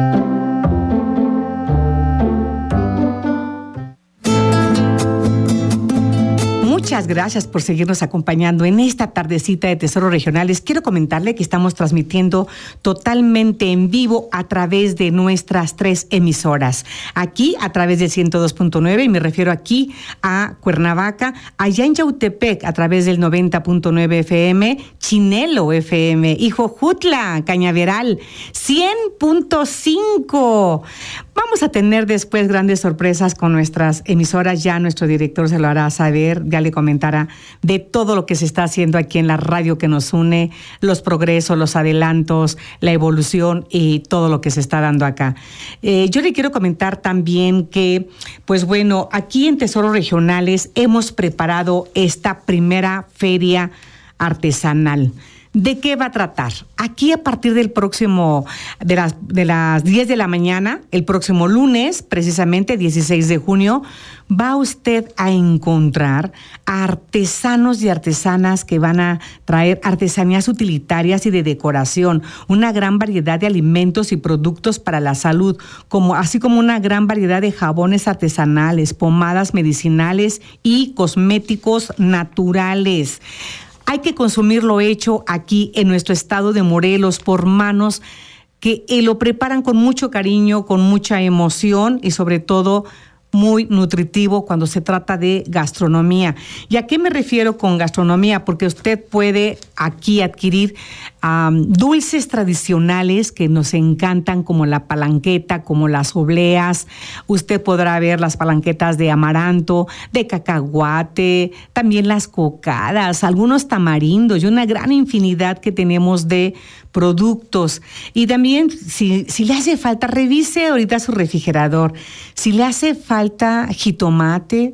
Speaker 5: Muchas gracias por seguirnos acompañando en esta tardecita de Tesoros Regionales. Quiero comentarle que estamos transmitiendo totalmente en vivo a través de nuestras tres emisoras. Aquí a través del ciento dos punto nueve, y me refiero aquí a Cuernavaca, allá en Yautepec a través del noventa punto nueve F M, Chinelo F M, y Jojutla, Cañaveral, cien punto cinco. Vamos a tener después grandes sorpresas con nuestras emisoras. Ya nuestro director se lo hará saber, ya le comentará de todo lo que se está haciendo aquí en la radio que nos une, los progresos, los adelantos, la evolución y todo lo que se está dando acá. Eh, yo le quiero comentar también que, pues bueno, aquí en Tesoros Regionales hemos preparado esta primera feria artesanal. ¿De qué va a tratar? Aquí a partir del próximo, de las, de las diez de la mañana, el próximo lunes, precisamente dieciséis de junio, va usted a encontrar a artesanos y artesanas que van a traer artesanías utilitarias y de decoración, una gran variedad de alimentos y productos para la salud, como, así como una gran variedad de jabones artesanales, pomadas medicinales y cosméticos naturales. Hay que consumir lo hecho aquí en nuestro estado de Morelos por manos que eh, lo preparan con mucho cariño, con mucha emoción y sobre todo muy nutritivo cuando se trata de gastronomía. ¿Y a qué me refiero con gastronomía? Porque usted puede aquí adquirir um, dulces tradicionales que nos encantan, como la palanqueta, como las obleas. Usted podrá ver las palanquetas de amaranto, de cacahuate, también las cocadas, algunos tamarindos y una gran infinidad que tenemos de productos. Y también, si, si le hace falta, revise ahorita su refrigerador. Si le hace falta jitomate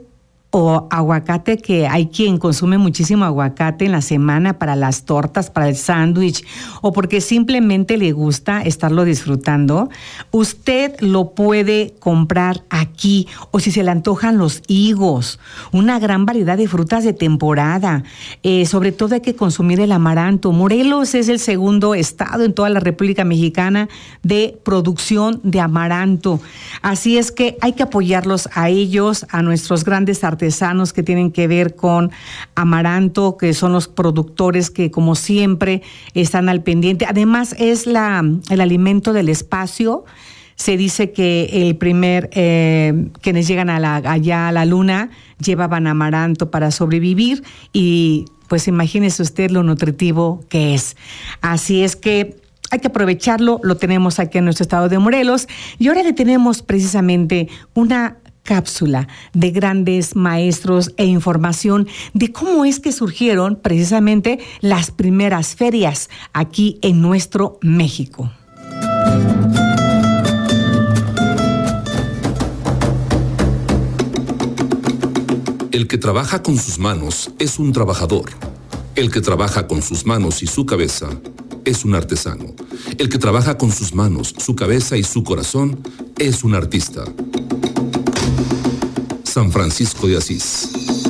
Speaker 5: o aguacate, que hay quien consume muchísimo aguacate en la semana para las tortas, para el sándwich, o porque simplemente le gusta estarlo disfrutando, usted lo puede comprar aquí. O si se le antojan los higos, una gran variedad de frutas de temporada. Eh, sobre todo hay que consumir el amaranto. Morelos es el segundo estado en toda la República Mexicana de producción de amaranto. Así es que hay que apoyarlos a ellos, a nuestros grandes artesanos que tienen que ver con amaranto, que son los productores que, como siempre, están al pendiente. Además, es la, el alimento del espacio. Se dice que el primer, eh, quienes llegan a la, allá a la luna, llevaban amaranto para sobrevivir, y pues imagínese usted lo nutritivo que es. Así es que hay que aprovecharlo, lo tenemos aquí en nuestro estado de Morelos, y ahora le tenemos precisamente una cápsula de grandes maestros e información de cómo es que surgieron precisamente las primeras ferias aquí en nuestro México.
Speaker 3: El que trabaja con sus manos es un trabajador. El que trabaja con sus manos y su cabeza es un artesano. El que trabaja con sus manos, su cabeza y su corazón es un artista. San Francisco de Asís.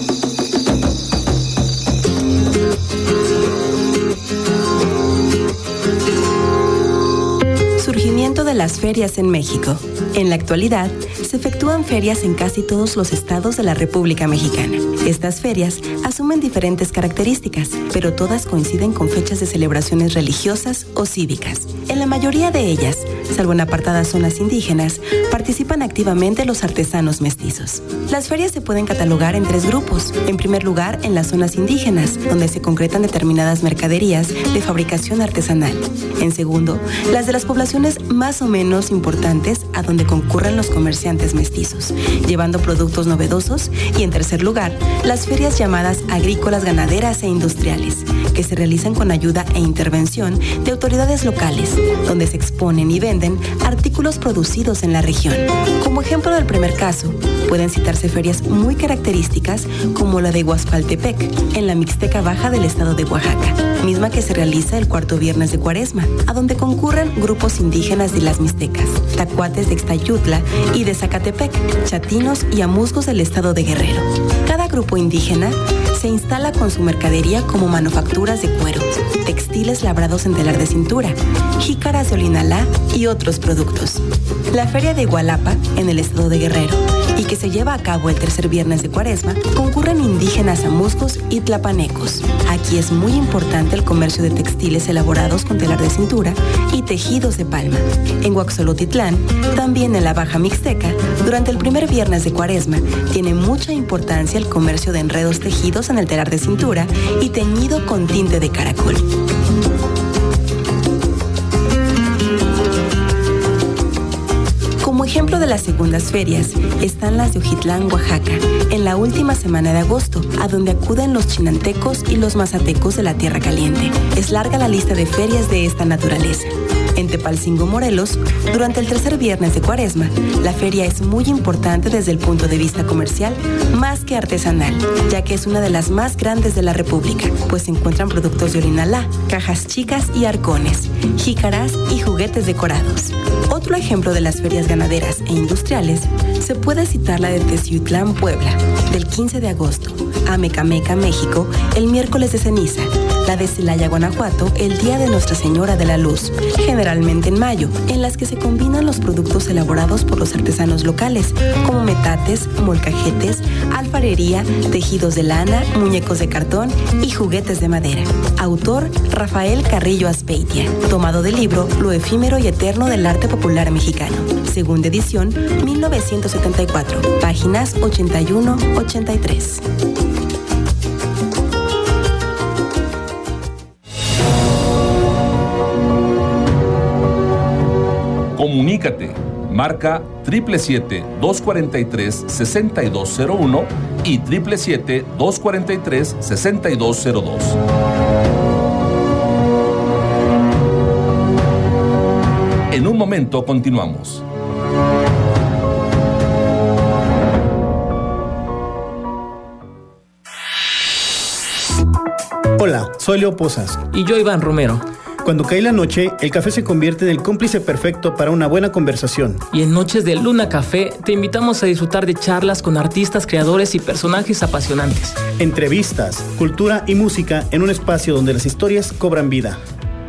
Speaker 4: Surgimiento de las ferias en México. En la actualidad, se efectúan ferias en casi todos los estados de la República Mexicana. Estas ferias asumen diferentes características, pero todas coinciden con fechas de celebraciones religiosas o cívicas. En la mayoría de ellas, salvo en apartadas zonas indígenas, participan activamente los artesanos mestizos. Las ferias se pueden catalogar en tres grupos. En primer lugar, en las zonas indígenas, donde se concretan determinadas mercaderías de fabricación artesanal. En segundo, las de las poblaciones más o menos importantes, a donde concurren los comerciantes mestizos, llevando productos novedosos. Y en tercer lugar, las ferias llamadas agrícolas, ganaderas e industriales, que se realizan con ayuda e intervención de autoridades locales, donde se exponen y venden venden artículos producidos en la región. Como ejemplo del primer caso, pueden citarse ferias muy características como la de Huaspaltepec, en la Mixteca Baja del estado de Oaxaca, misma que se realiza el cuarto viernes de Cuaresma, a donde concurren grupos indígenas de las Mixtecas, tacuates de Ixtayutla y de Zacatepec, chatinos y amuzgos del estado de Guerrero. Cada grupo indígena se instala con su mercadería como manufacturas de cuero, textiles labrados en telar de cintura, jícaras de olinalá y otros productos. La Feria de Igualapa, en el estado de Guerrero, y que se lleva a cabo el tercer viernes de Cuaresma, concurren indígenas amuzgos y tlapanecos. Aquí es muy importante el comercio de textiles elaborados con telar de cintura y tejidos de palma. En Huaxolotitlán, también en la Baja Mixteca, durante el primer viernes de Cuaresma, tiene mucha importancia el comercio de enredos tejidos en el telar de cintura y teñido con tinte de caracol. Como ejemplo de las segundas ferias, están las de Ojitlán, Oaxaca, en la última semana de agosto, a donde acuden los chinantecos y los mazatecos de la Tierra Caliente. Es larga la lista de ferias de esta naturaleza. En Tepalcingo, Morelos, durante el tercer viernes de Cuaresma, la feria es muy importante desde el punto de vista comercial, más que artesanal, ya que es una de las más grandes de la República, pues se encuentran productos de olinalá, cajas chicas y arcones, jícaras y juguetes decorados. Otro ejemplo de las ferias ganaderas e industriales se puede citar la de Teciutlán, Puebla, del quince de agosto, a Mecameca, México, el miércoles de ceniza, la de Celaya, Guanajuato, el Día de Nuestra Señora de la Luz, generalmente en mayo, en las que se combinan los productos elaborados por los artesanos locales, como metates, molcajetes, alfarería, tejidos de lana, muñecos de cartón y juguetes de madera. Autor Rafael Carrillo Azpeitia, tomado del libro Lo efímero y eterno del arte popular mexicano, segunda edición, mil novecientos setenta y cuatro, páginas ochenta y uno a ochenta y tres.
Speaker 3: Comunícate. Marca siete siete siete, dos cuatro tres, seis dos cero uno y siete siete siete, dos cuatro tres, seis dos cero dos. En un momento continuamos.
Speaker 15: Hola, soy Leo Pozas.
Speaker 16: Y yo, Iván Romero.
Speaker 15: Cuando cae la noche, el café se convierte en el cómplice perfecto para una buena conversación.
Speaker 16: Y en Noches de Luna Café te invitamos a disfrutar de charlas con artistas, creadores y personajes apasionantes.
Speaker 15: Entrevistas, cultura y música en un espacio donde las historias cobran vida.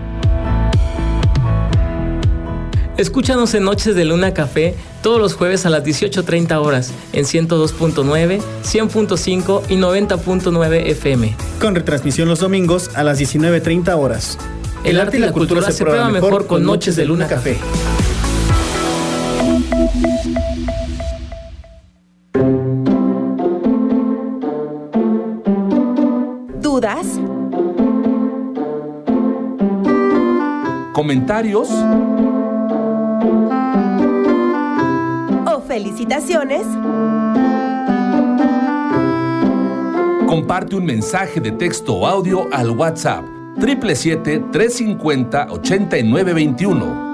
Speaker 16: Escúchanos en Noches de Luna Café todos los jueves a las dieciocho treinta horas en ciento dos punto nueve, cien punto cinco y noventa punto nueve F M.
Speaker 15: Con retransmisión los domingos a las diecinueve treinta horas.
Speaker 16: El arte y la cultura se prueba mejor con Noches de Luna Café.
Speaker 4: ¿Dudas?
Speaker 3: ¿Comentarios?
Speaker 4: ¿O felicitaciones?
Speaker 3: Comparte un mensaje de texto o audio al WhatsApp siete siete siete, tres cinco cero, ocho nueve dos uno.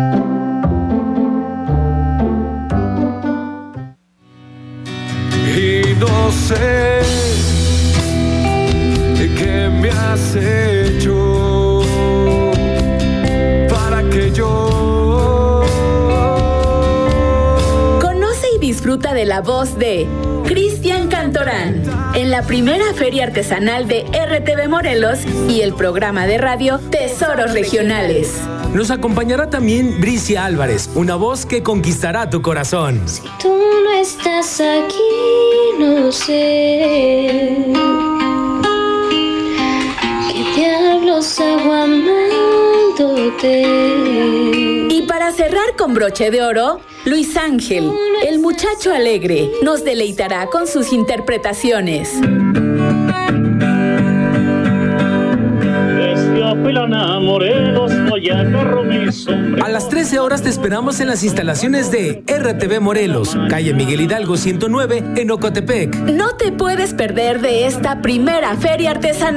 Speaker 17: Y no sé qué me has hecho para que yo
Speaker 7: conoce y disfruta de la voz de Cristian Cantorán en la primera feria artesanal de R T V Morelos y el programa de radio Tesoros Regionales.
Speaker 8: Nos acompañará también Bricia Álvarez, una voz que conquistará tu corazón.
Speaker 1: Si tú no estás aquí, no sé qué diablos hago amándote.
Speaker 7: Y para cerrar con broche de oro, Luis Ángel, el muchacho alegre, nos deleitará con sus interpretaciones.
Speaker 18: Este Capilana, Morelos, hoy agarro mi sombrero.
Speaker 8: A las trece horas te esperamos en las instalaciones de R T V Morelos, calle Miguel Hidalgo ciento nueve, en Ocotepec.
Speaker 7: No te puedes perder de esta primera feria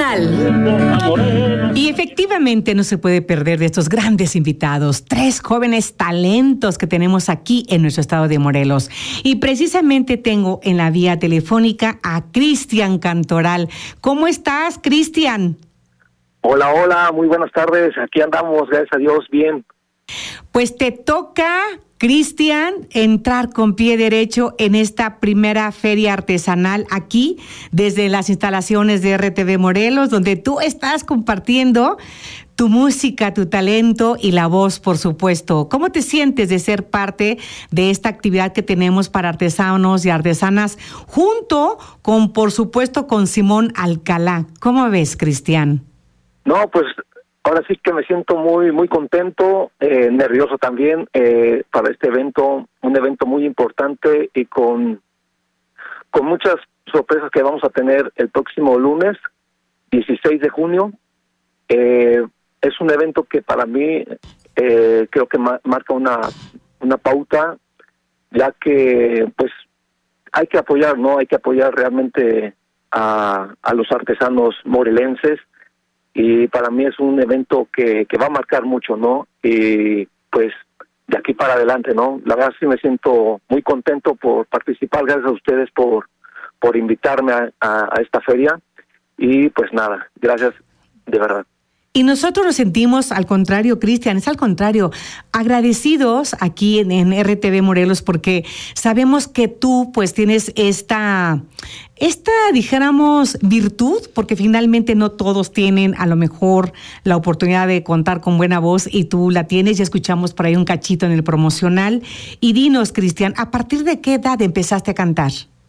Speaker 7: artesanal.
Speaker 5: Y efectivamente no se puede perder de estos grandes invitados, tres jóvenes talentos que tenemos aquí en nuestro estado de Morelos. Y precisamente tengo en la vía telefónica a Cristian Cantoral. ¿Cómo estás, Cristian?
Speaker 19: Hola, hola, muy buenas tardes. Aquí andamos, gracias a Dios, bien.
Speaker 5: Pues te toca, Cristian, entrar con pie derecho en esta primera feria artesanal aquí, desde las instalaciones de R T V Morelos, donde tú estás compartiendo tu música, tu talento y la voz, por supuesto. ¿Cómo te sientes de ser parte de esta actividad que tenemos para artesanos y artesanas, junto con, por supuesto, con Simón Alcalá? ¿Cómo ves, Cristian?
Speaker 19: No, pues ahora sí que me siento muy muy contento, eh, nervioso también eh, para este evento, un evento muy importante y con, con muchas sorpresas que vamos a tener el próximo lunes, dieciséis de junio. Eh, es un evento que para mí eh, creo que ma- marca una, una pauta, ya que pues hay que apoyar, ¿no? Hay que apoyar realmente a, a los artesanos morelenses. Y para mí es un evento que, que va a marcar mucho, ¿no? Y pues de aquí para adelante, ¿no? La verdad sí me siento muy contento por participar, gracias a ustedes por, por invitarme a, a, a esta feria. Y pues nada, gracias de verdad.
Speaker 5: Y nosotros nos sentimos, al contrario, Cristian, es al contrario, agradecidos aquí en, en R T V Morelos, porque sabemos que tú pues tienes esta, esta, dijéramos, virtud, porque finalmente no todos tienen a lo mejor la oportunidad de contar con buena voz, y tú la tienes. Ya escuchamos por ahí un cachito en el promocional. Y dinos, Cristian, ¿a partir de qué edad empezaste a cantar?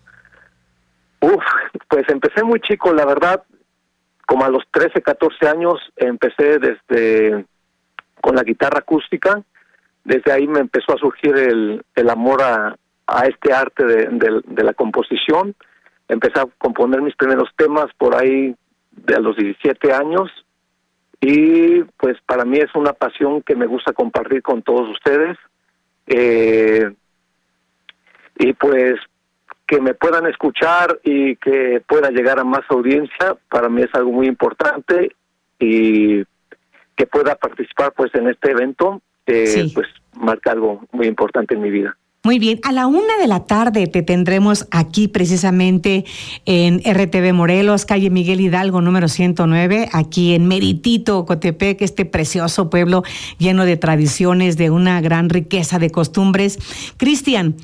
Speaker 19: Uf, pues empecé muy chico, la verdad. Como a los trece, catorce años empecé desde con la guitarra acústica. Desde ahí me empezó a surgir el, el amor a, a este arte de, de, de la composición. Empecé a componer mis primeros temas por ahí de a los diecisiete años. Y pues para mí es una pasión que me gusta compartir con todos ustedes. Eh, y pues que me puedan escuchar y que pueda llegar a más audiencia, para mí es algo muy importante, y que pueda participar pues en este evento, eh, sí. pues marca algo muy importante en mi vida.
Speaker 5: Muy bien, a la una de la tarde te tendremos aquí precisamente en R T V Morelos, calle Miguel Hidalgo, número ciento nueve, aquí en Meritito, Ocotepec, este precioso pueblo lleno de tradiciones, de una gran riqueza de costumbres. Cristian,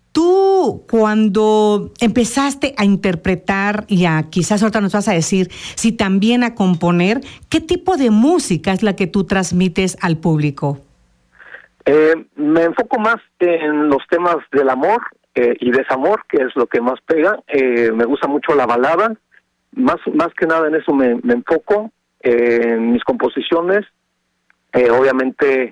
Speaker 5: tú, cuando empezaste a interpretar, y a, quizás ahorita nos vas a decir, si también a componer, ¿qué tipo de música es la que tú transmites al público?
Speaker 19: Eh, me enfoco más en los temas del amor eh, y desamor, que es lo que más pega. Eh, me gusta mucho la balada, más más que nada en eso me, me enfoco, eh, en mis composiciones. Eh, obviamente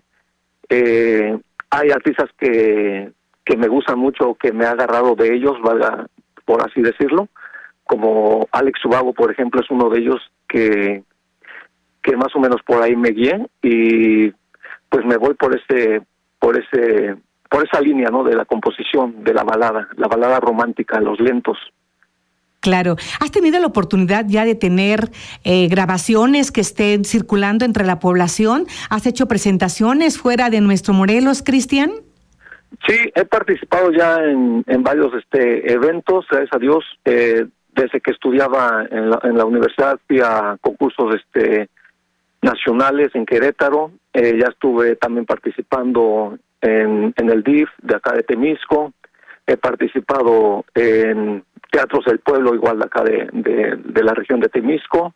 Speaker 19: eh, hay artistas que que me gustan mucho, que me ha agarrado de ellos, valga por así decirlo, como Alex Ubago, por ejemplo, es uno de ellos que que más o menos por ahí me guié, y pues me voy por ese por ese por esa línea, ¿no?, de la composición, de la balada, la balada romántica, los lentos.
Speaker 5: Claro. ¿Has tenido la oportunidad ya de tener eh, grabaciones que estén circulando entre la población? ¿Has hecho presentaciones fuera de nuestro Morelos, Cristian?
Speaker 19: Sí, he participado ya en, en varios este eventos, gracias a Dios. Eh, desde que estudiaba en la, en la universidad fui a concursos este nacionales en Querétaro. Eh, ya estuve también participando en, en el D I F de acá de Temisco. He participado en Teatros del Pueblo, igual de acá de, de, de la región de Temisco.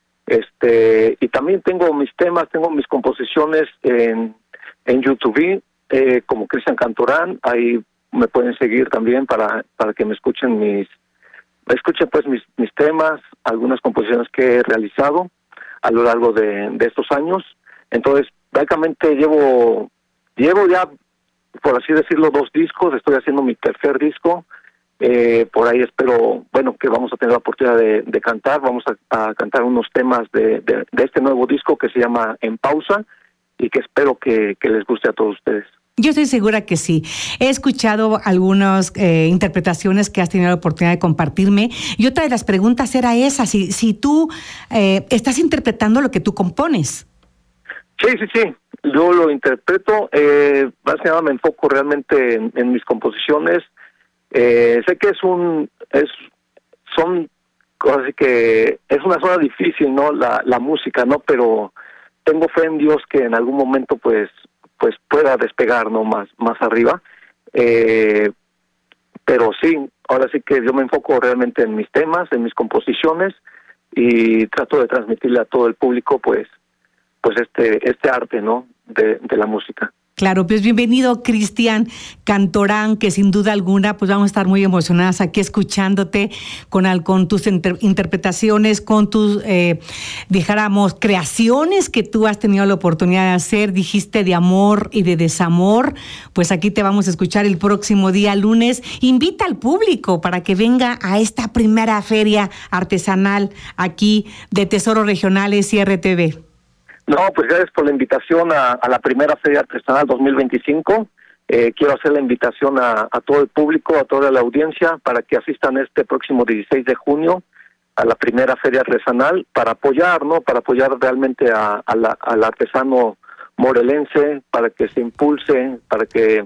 Speaker 19: Este, y también tengo mis temas, tengo mis composiciones en, en YouTube. Eh, como Cristian Cantoral, ahí me pueden seguir también para para que me escuchen mis me escuchen pues mis mis temas, algunas composiciones que he realizado a lo largo de, de estos años. Entonces, prácticamente llevo llevo ya, por así decirlo, dos discos. Estoy haciendo mi tercer disco. Eh, por ahí espero, bueno, que vamos a tener la oportunidad de, de cantar. Vamos a, a cantar unos temas de, de, de este nuevo disco que se llama En Pausa y que espero que, que les guste a todos ustedes.
Speaker 5: Yo estoy segura que sí. He escuchado algunas eh, interpretaciones que has tenido la oportunidad de compartirme y otra de las preguntas era esa, si, si tú eh, estás interpretando lo que tú compones.
Speaker 19: Sí, sí, sí. Yo lo interpreto, eh, más que nada me enfoco realmente en, en mis composiciones. Eh, sé que es un, es, son cosas que es una zona difícil, ¿no? La, la música, ¿no? Pero tengo fe en Dios que en algún momento, pues, pues pueda despegar, ¿no? Más, más arriba. Eh, pero sí, ahora sí que yo me enfoco realmente en mis temas, en mis composiciones y trato de transmitirle a todo el público, pues, pues este, este arte, ¿no? De, de la música.
Speaker 5: Claro, pues bienvenido Cristian Cantorán, que sin duda alguna pues vamos a estar muy emocionadas aquí escuchándote con, al, con tus inter, interpretaciones, con tus, eh, dijéramos, creaciones que tú has tenido la oportunidad de hacer. Dijiste de amor y de desamor, pues aquí te vamos a escuchar el próximo día lunes. Invita al público para que venga a esta primera feria artesanal aquí de Tesoros Regionales y R T V.
Speaker 19: No, pues gracias por la invitación a, a la primera Feria Artesanal dos mil veinticinco. Eh, quiero hacer la invitación a, a todo el público, a toda la audiencia, para que asistan este próximo dieciséis de junio a la primera Feria Artesanal para apoyar, ¿no? Para apoyar realmente a, a la, al artesano morelense, para que se impulse, para que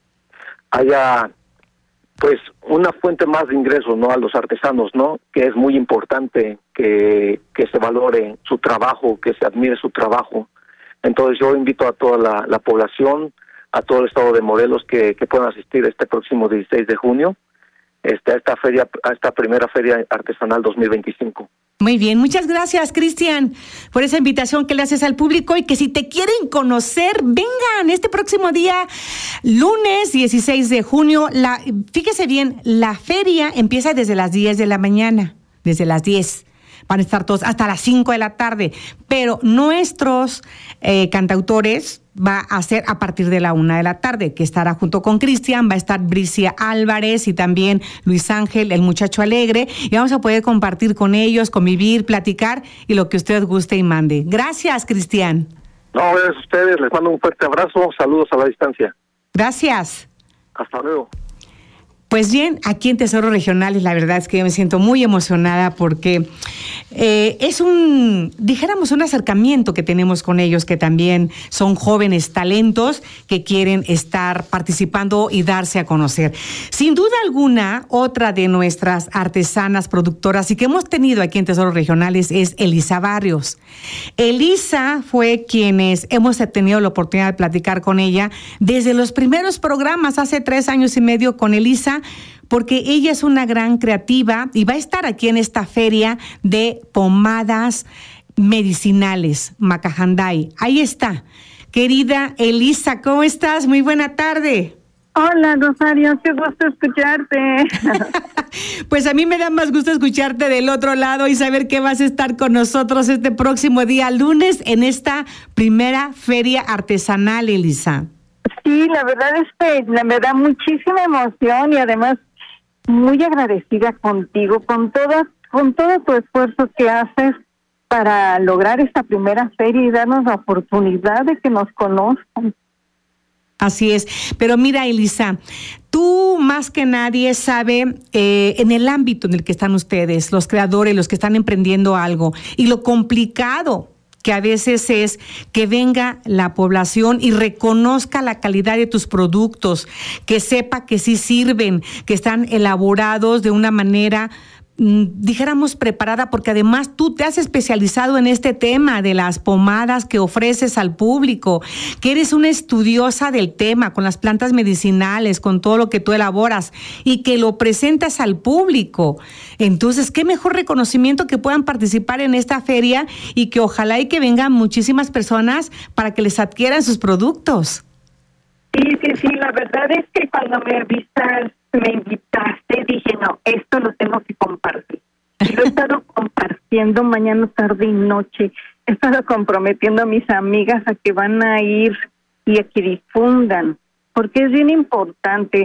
Speaker 19: haya pues una fuente más de ingresos, ¿no? A los artesanos, ¿no? Que es muy importante que, que se valore su trabajo, que se admire su trabajo. Entonces yo invito a toda la, la población, a todo el estado de Morelos que, que puedan asistir este próximo dieciséis de junio este, a esta feria, a esta primera Feria Artesanal dos mil veinticinco.
Speaker 5: Muy bien, muchas gracias, Cristian, por esa invitación que le haces al público y que si te quieren conocer, vengan este próximo día, lunes dieciséis de junio. La, fíjese bien, la feria empieza desde las diez de la mañana, desde las diez. Van a estar todos hasta las cinco de la tarde, pero nuestros eh, cantautores va a ser a partir de la una de la tarde, que estará junto con Cristian, va a estar Bricia Álvarez y también Luis Ángel, el muchacho alegre, y vamos a poder compartir con ellos, convivir, platicar y lo que usted guste y mande. Gracias, Cristian.
Speaker 19: No, gracias a ustedes, les mando un fuerte abrazo, saludos a la distancia.
Speaker 5: Gracias.
Speaker 19: Hasta luego.
Speaker 5: Pues bien, aquí en Tesoros Regionales la verdad es que yo me siento muy emocionada porque eh, es un, dijéramos, un acercamiento que tenemos con ellos, que también son jóvenes talentos que quieren estar participando y darse a conocer. Sin duda alguna, otra de nuestras artesanas productoras y que hemos tenido aquí en Tesoros Regionales es Elisa Barrios. Elisa fue quienes hemos tenido la oportunidad de platicar con ella desde los primeros programas, hace tres años y medio con Elisa, porque ella es una gran creativa y va a estar aquí en esta feria de pomadas medicinales, Macahanday. Ahí está. Querida Elisa, ¿cómo estás? Muy buena tarde.
Speaker 20: Hola, Rosario, qué gusto escucharte.
Speaker 5: Pues a mí me da más gusto escucharte del otro lado y saber que vas a estar con nosotros este próximo día lunes en esta primera feria artesanal, Elisa.
Speaker 20: Sí, la verdad es que me da muchísima emoción y además muy agradecida contigo con todo, con todo tu esfuerzo que haces para lograr esta primera feria y darnos la oportunidad de que nos conozcan.
Speaker 5: Así es, pero mira, Elisa, tú más que nadie sabe eh, en el ámbito en el que están ustedes, los creadores, los que están emprendiendo algo, y lo complicado que a veces es que venga la población y reconozca la calidad de tus productos, que sepa que sí sirven, que están elaborados de una manera, dijéramos, preparada, porque además tú te has especializado en este tema de las pomadas que ofreces al público, que eres una estudiosa del tema, con las plantas medicinales, con todo lo que tú elaboras y que lo presentas al público. Entonces, qué mejor reconocimiento que puedan participar en esta feria y que ojalá y que vengan muchísimas personas para que les adquieran sus productos.
Speaker 20: Sí, sí, sí, la verdad es que cuando me avisaste, me invitaste, dije, no, esto lo tengo que compartir. Y lo he estado compartiendo mañana, tarde y noche. He estado comprometiendo a mis amigas a que van a ir y a que difundan, porque es bien importante.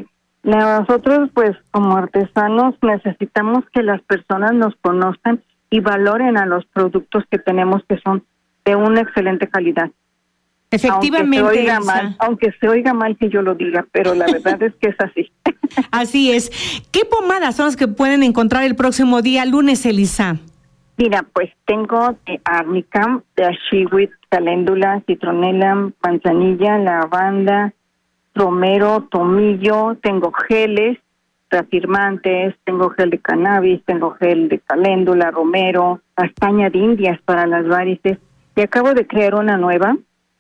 Speaker 20: Nosotros, pues, como artesanos, necesitamos que las personas nos conozcan y valoren a los productos que tenemos, que son de una excelente calidad.
Speaker 5: Efectivamente,
Speaker 20: aunque se oiga
Speaker 5: Elisa.
Speaker 20: mal, aunque se oiga mal que yo lo diga, pero la verdad es que es así.
Speaker 5: Así es. ¿Qué pomadas son las que pueden encontrar el próximo día lunes, Elisa?
Speaker 20: Mira, pues tengo de árnica, de ashiwit, caléndula, citronela, manzanilla, lavanda, romero, tomillo, tengo geles reafirmantes, tengo gel de cannabis, tengo gel de caléndula, romero, castaña de indias para las varices, y acabo de crear una nueva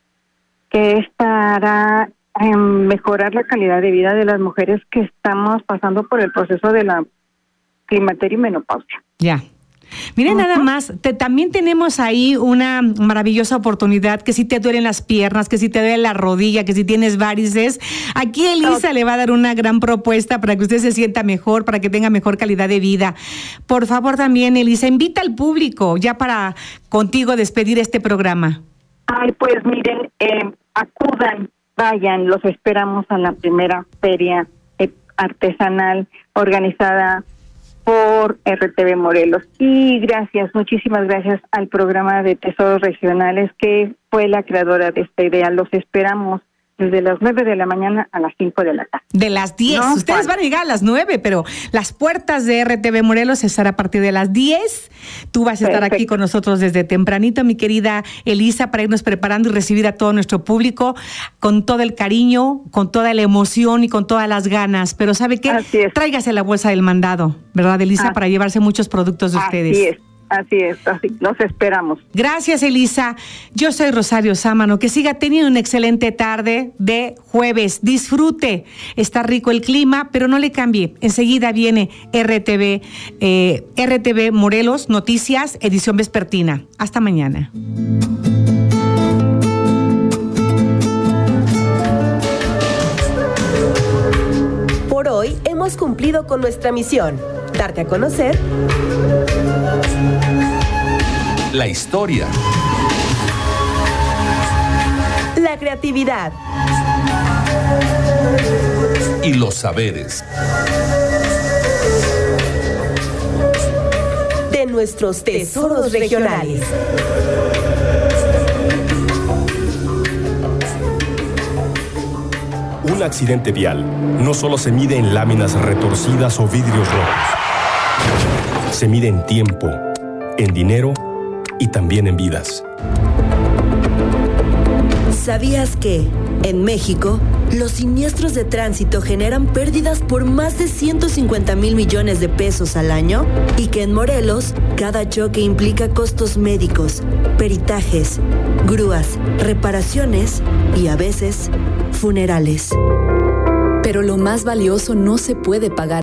Speaker 20: que es para eh, mejorar la calidad de vida de las mujeres que estamos pasando por el proceso de la climaterio y menopausia.
Speaker 5: Ya. Miren, uh-huh. nada más, te, también tenemos ahí una maravillosa oportunidad, que si te duelen las piernas, que si te duele la rodilla, que si tienes varices, aquí Elisa okay. le va a dar una gran propuesta para que usted se sienta mejor, para que tenga mejor calidad de vida. Por favor también, Elisa, invita al público ya para contigo despedir este programa.
Speaker 20: Ay, pues miren, eh, acudan, vayan, los esperamos a la primera feria eh, artesanal organizada por R T V Morelos. Y gracias, muchísimas gracias al programa de Tesoros Regionales, que fue la creadora de esta idea. Los esperamos desde las nueve de la mañana a las cinco de la tarde.
Speaker 5: De las diez. No, ustedes van a llegar a las nueve, pero las puertas de R T V Morelos estarán a partir de las diez. Tú vas a estar Perfecto. Aquí con nosotros desde tempranito, mi querida Elisa, para irnos preparando y recibir a todo nuestro público con todo el cariño, con toda la emoción y con todas las ganas. Pero ¿sabe qué? Tráigase la bolsa del mandado, ¿verdad, Elisa? Ah. Para llevarse muchos productos de
Speaker 20: Así
Speaker 5: ustedes.
Speaker 20: Es. Así es, así, los esperamos.
Speaker 5: Gracias, Elisa. Yo soy Rosario Sámano. Que siga teniendo una excelente tarde de jueves. Disfrute. Está rico el clima, pero no le cambie. Enseguida viene R T V, eh, R T V Morelos, Noticias, edición vespertina. Hasta mañana.
Speaker 21: Por hoy hemos cumplido con nuestra misión, darte a conocer
Speaker 3: la historia,
Speaker 21: la creatividad
Speaker 3: y los saberes
Speaker 21: de nuestros tesoros regionales.
Speaker 22: Un accidente vial no solo se mide en láminas retorcidas o vidrios rotos. Se mide en tiempo, en dinero y también en vidas.
Speaker 21: ¿Sabías que, en México, los siniestros de tránsito generan pérdidas por más de ciento cincuenta mil millones de pesos al año? Y que en Morelos, cada choque implica costos médicos, peritajes, grúas, reparaciones y a veces funerales.
Speaker 14: Pero lo más valioso no se puede pagar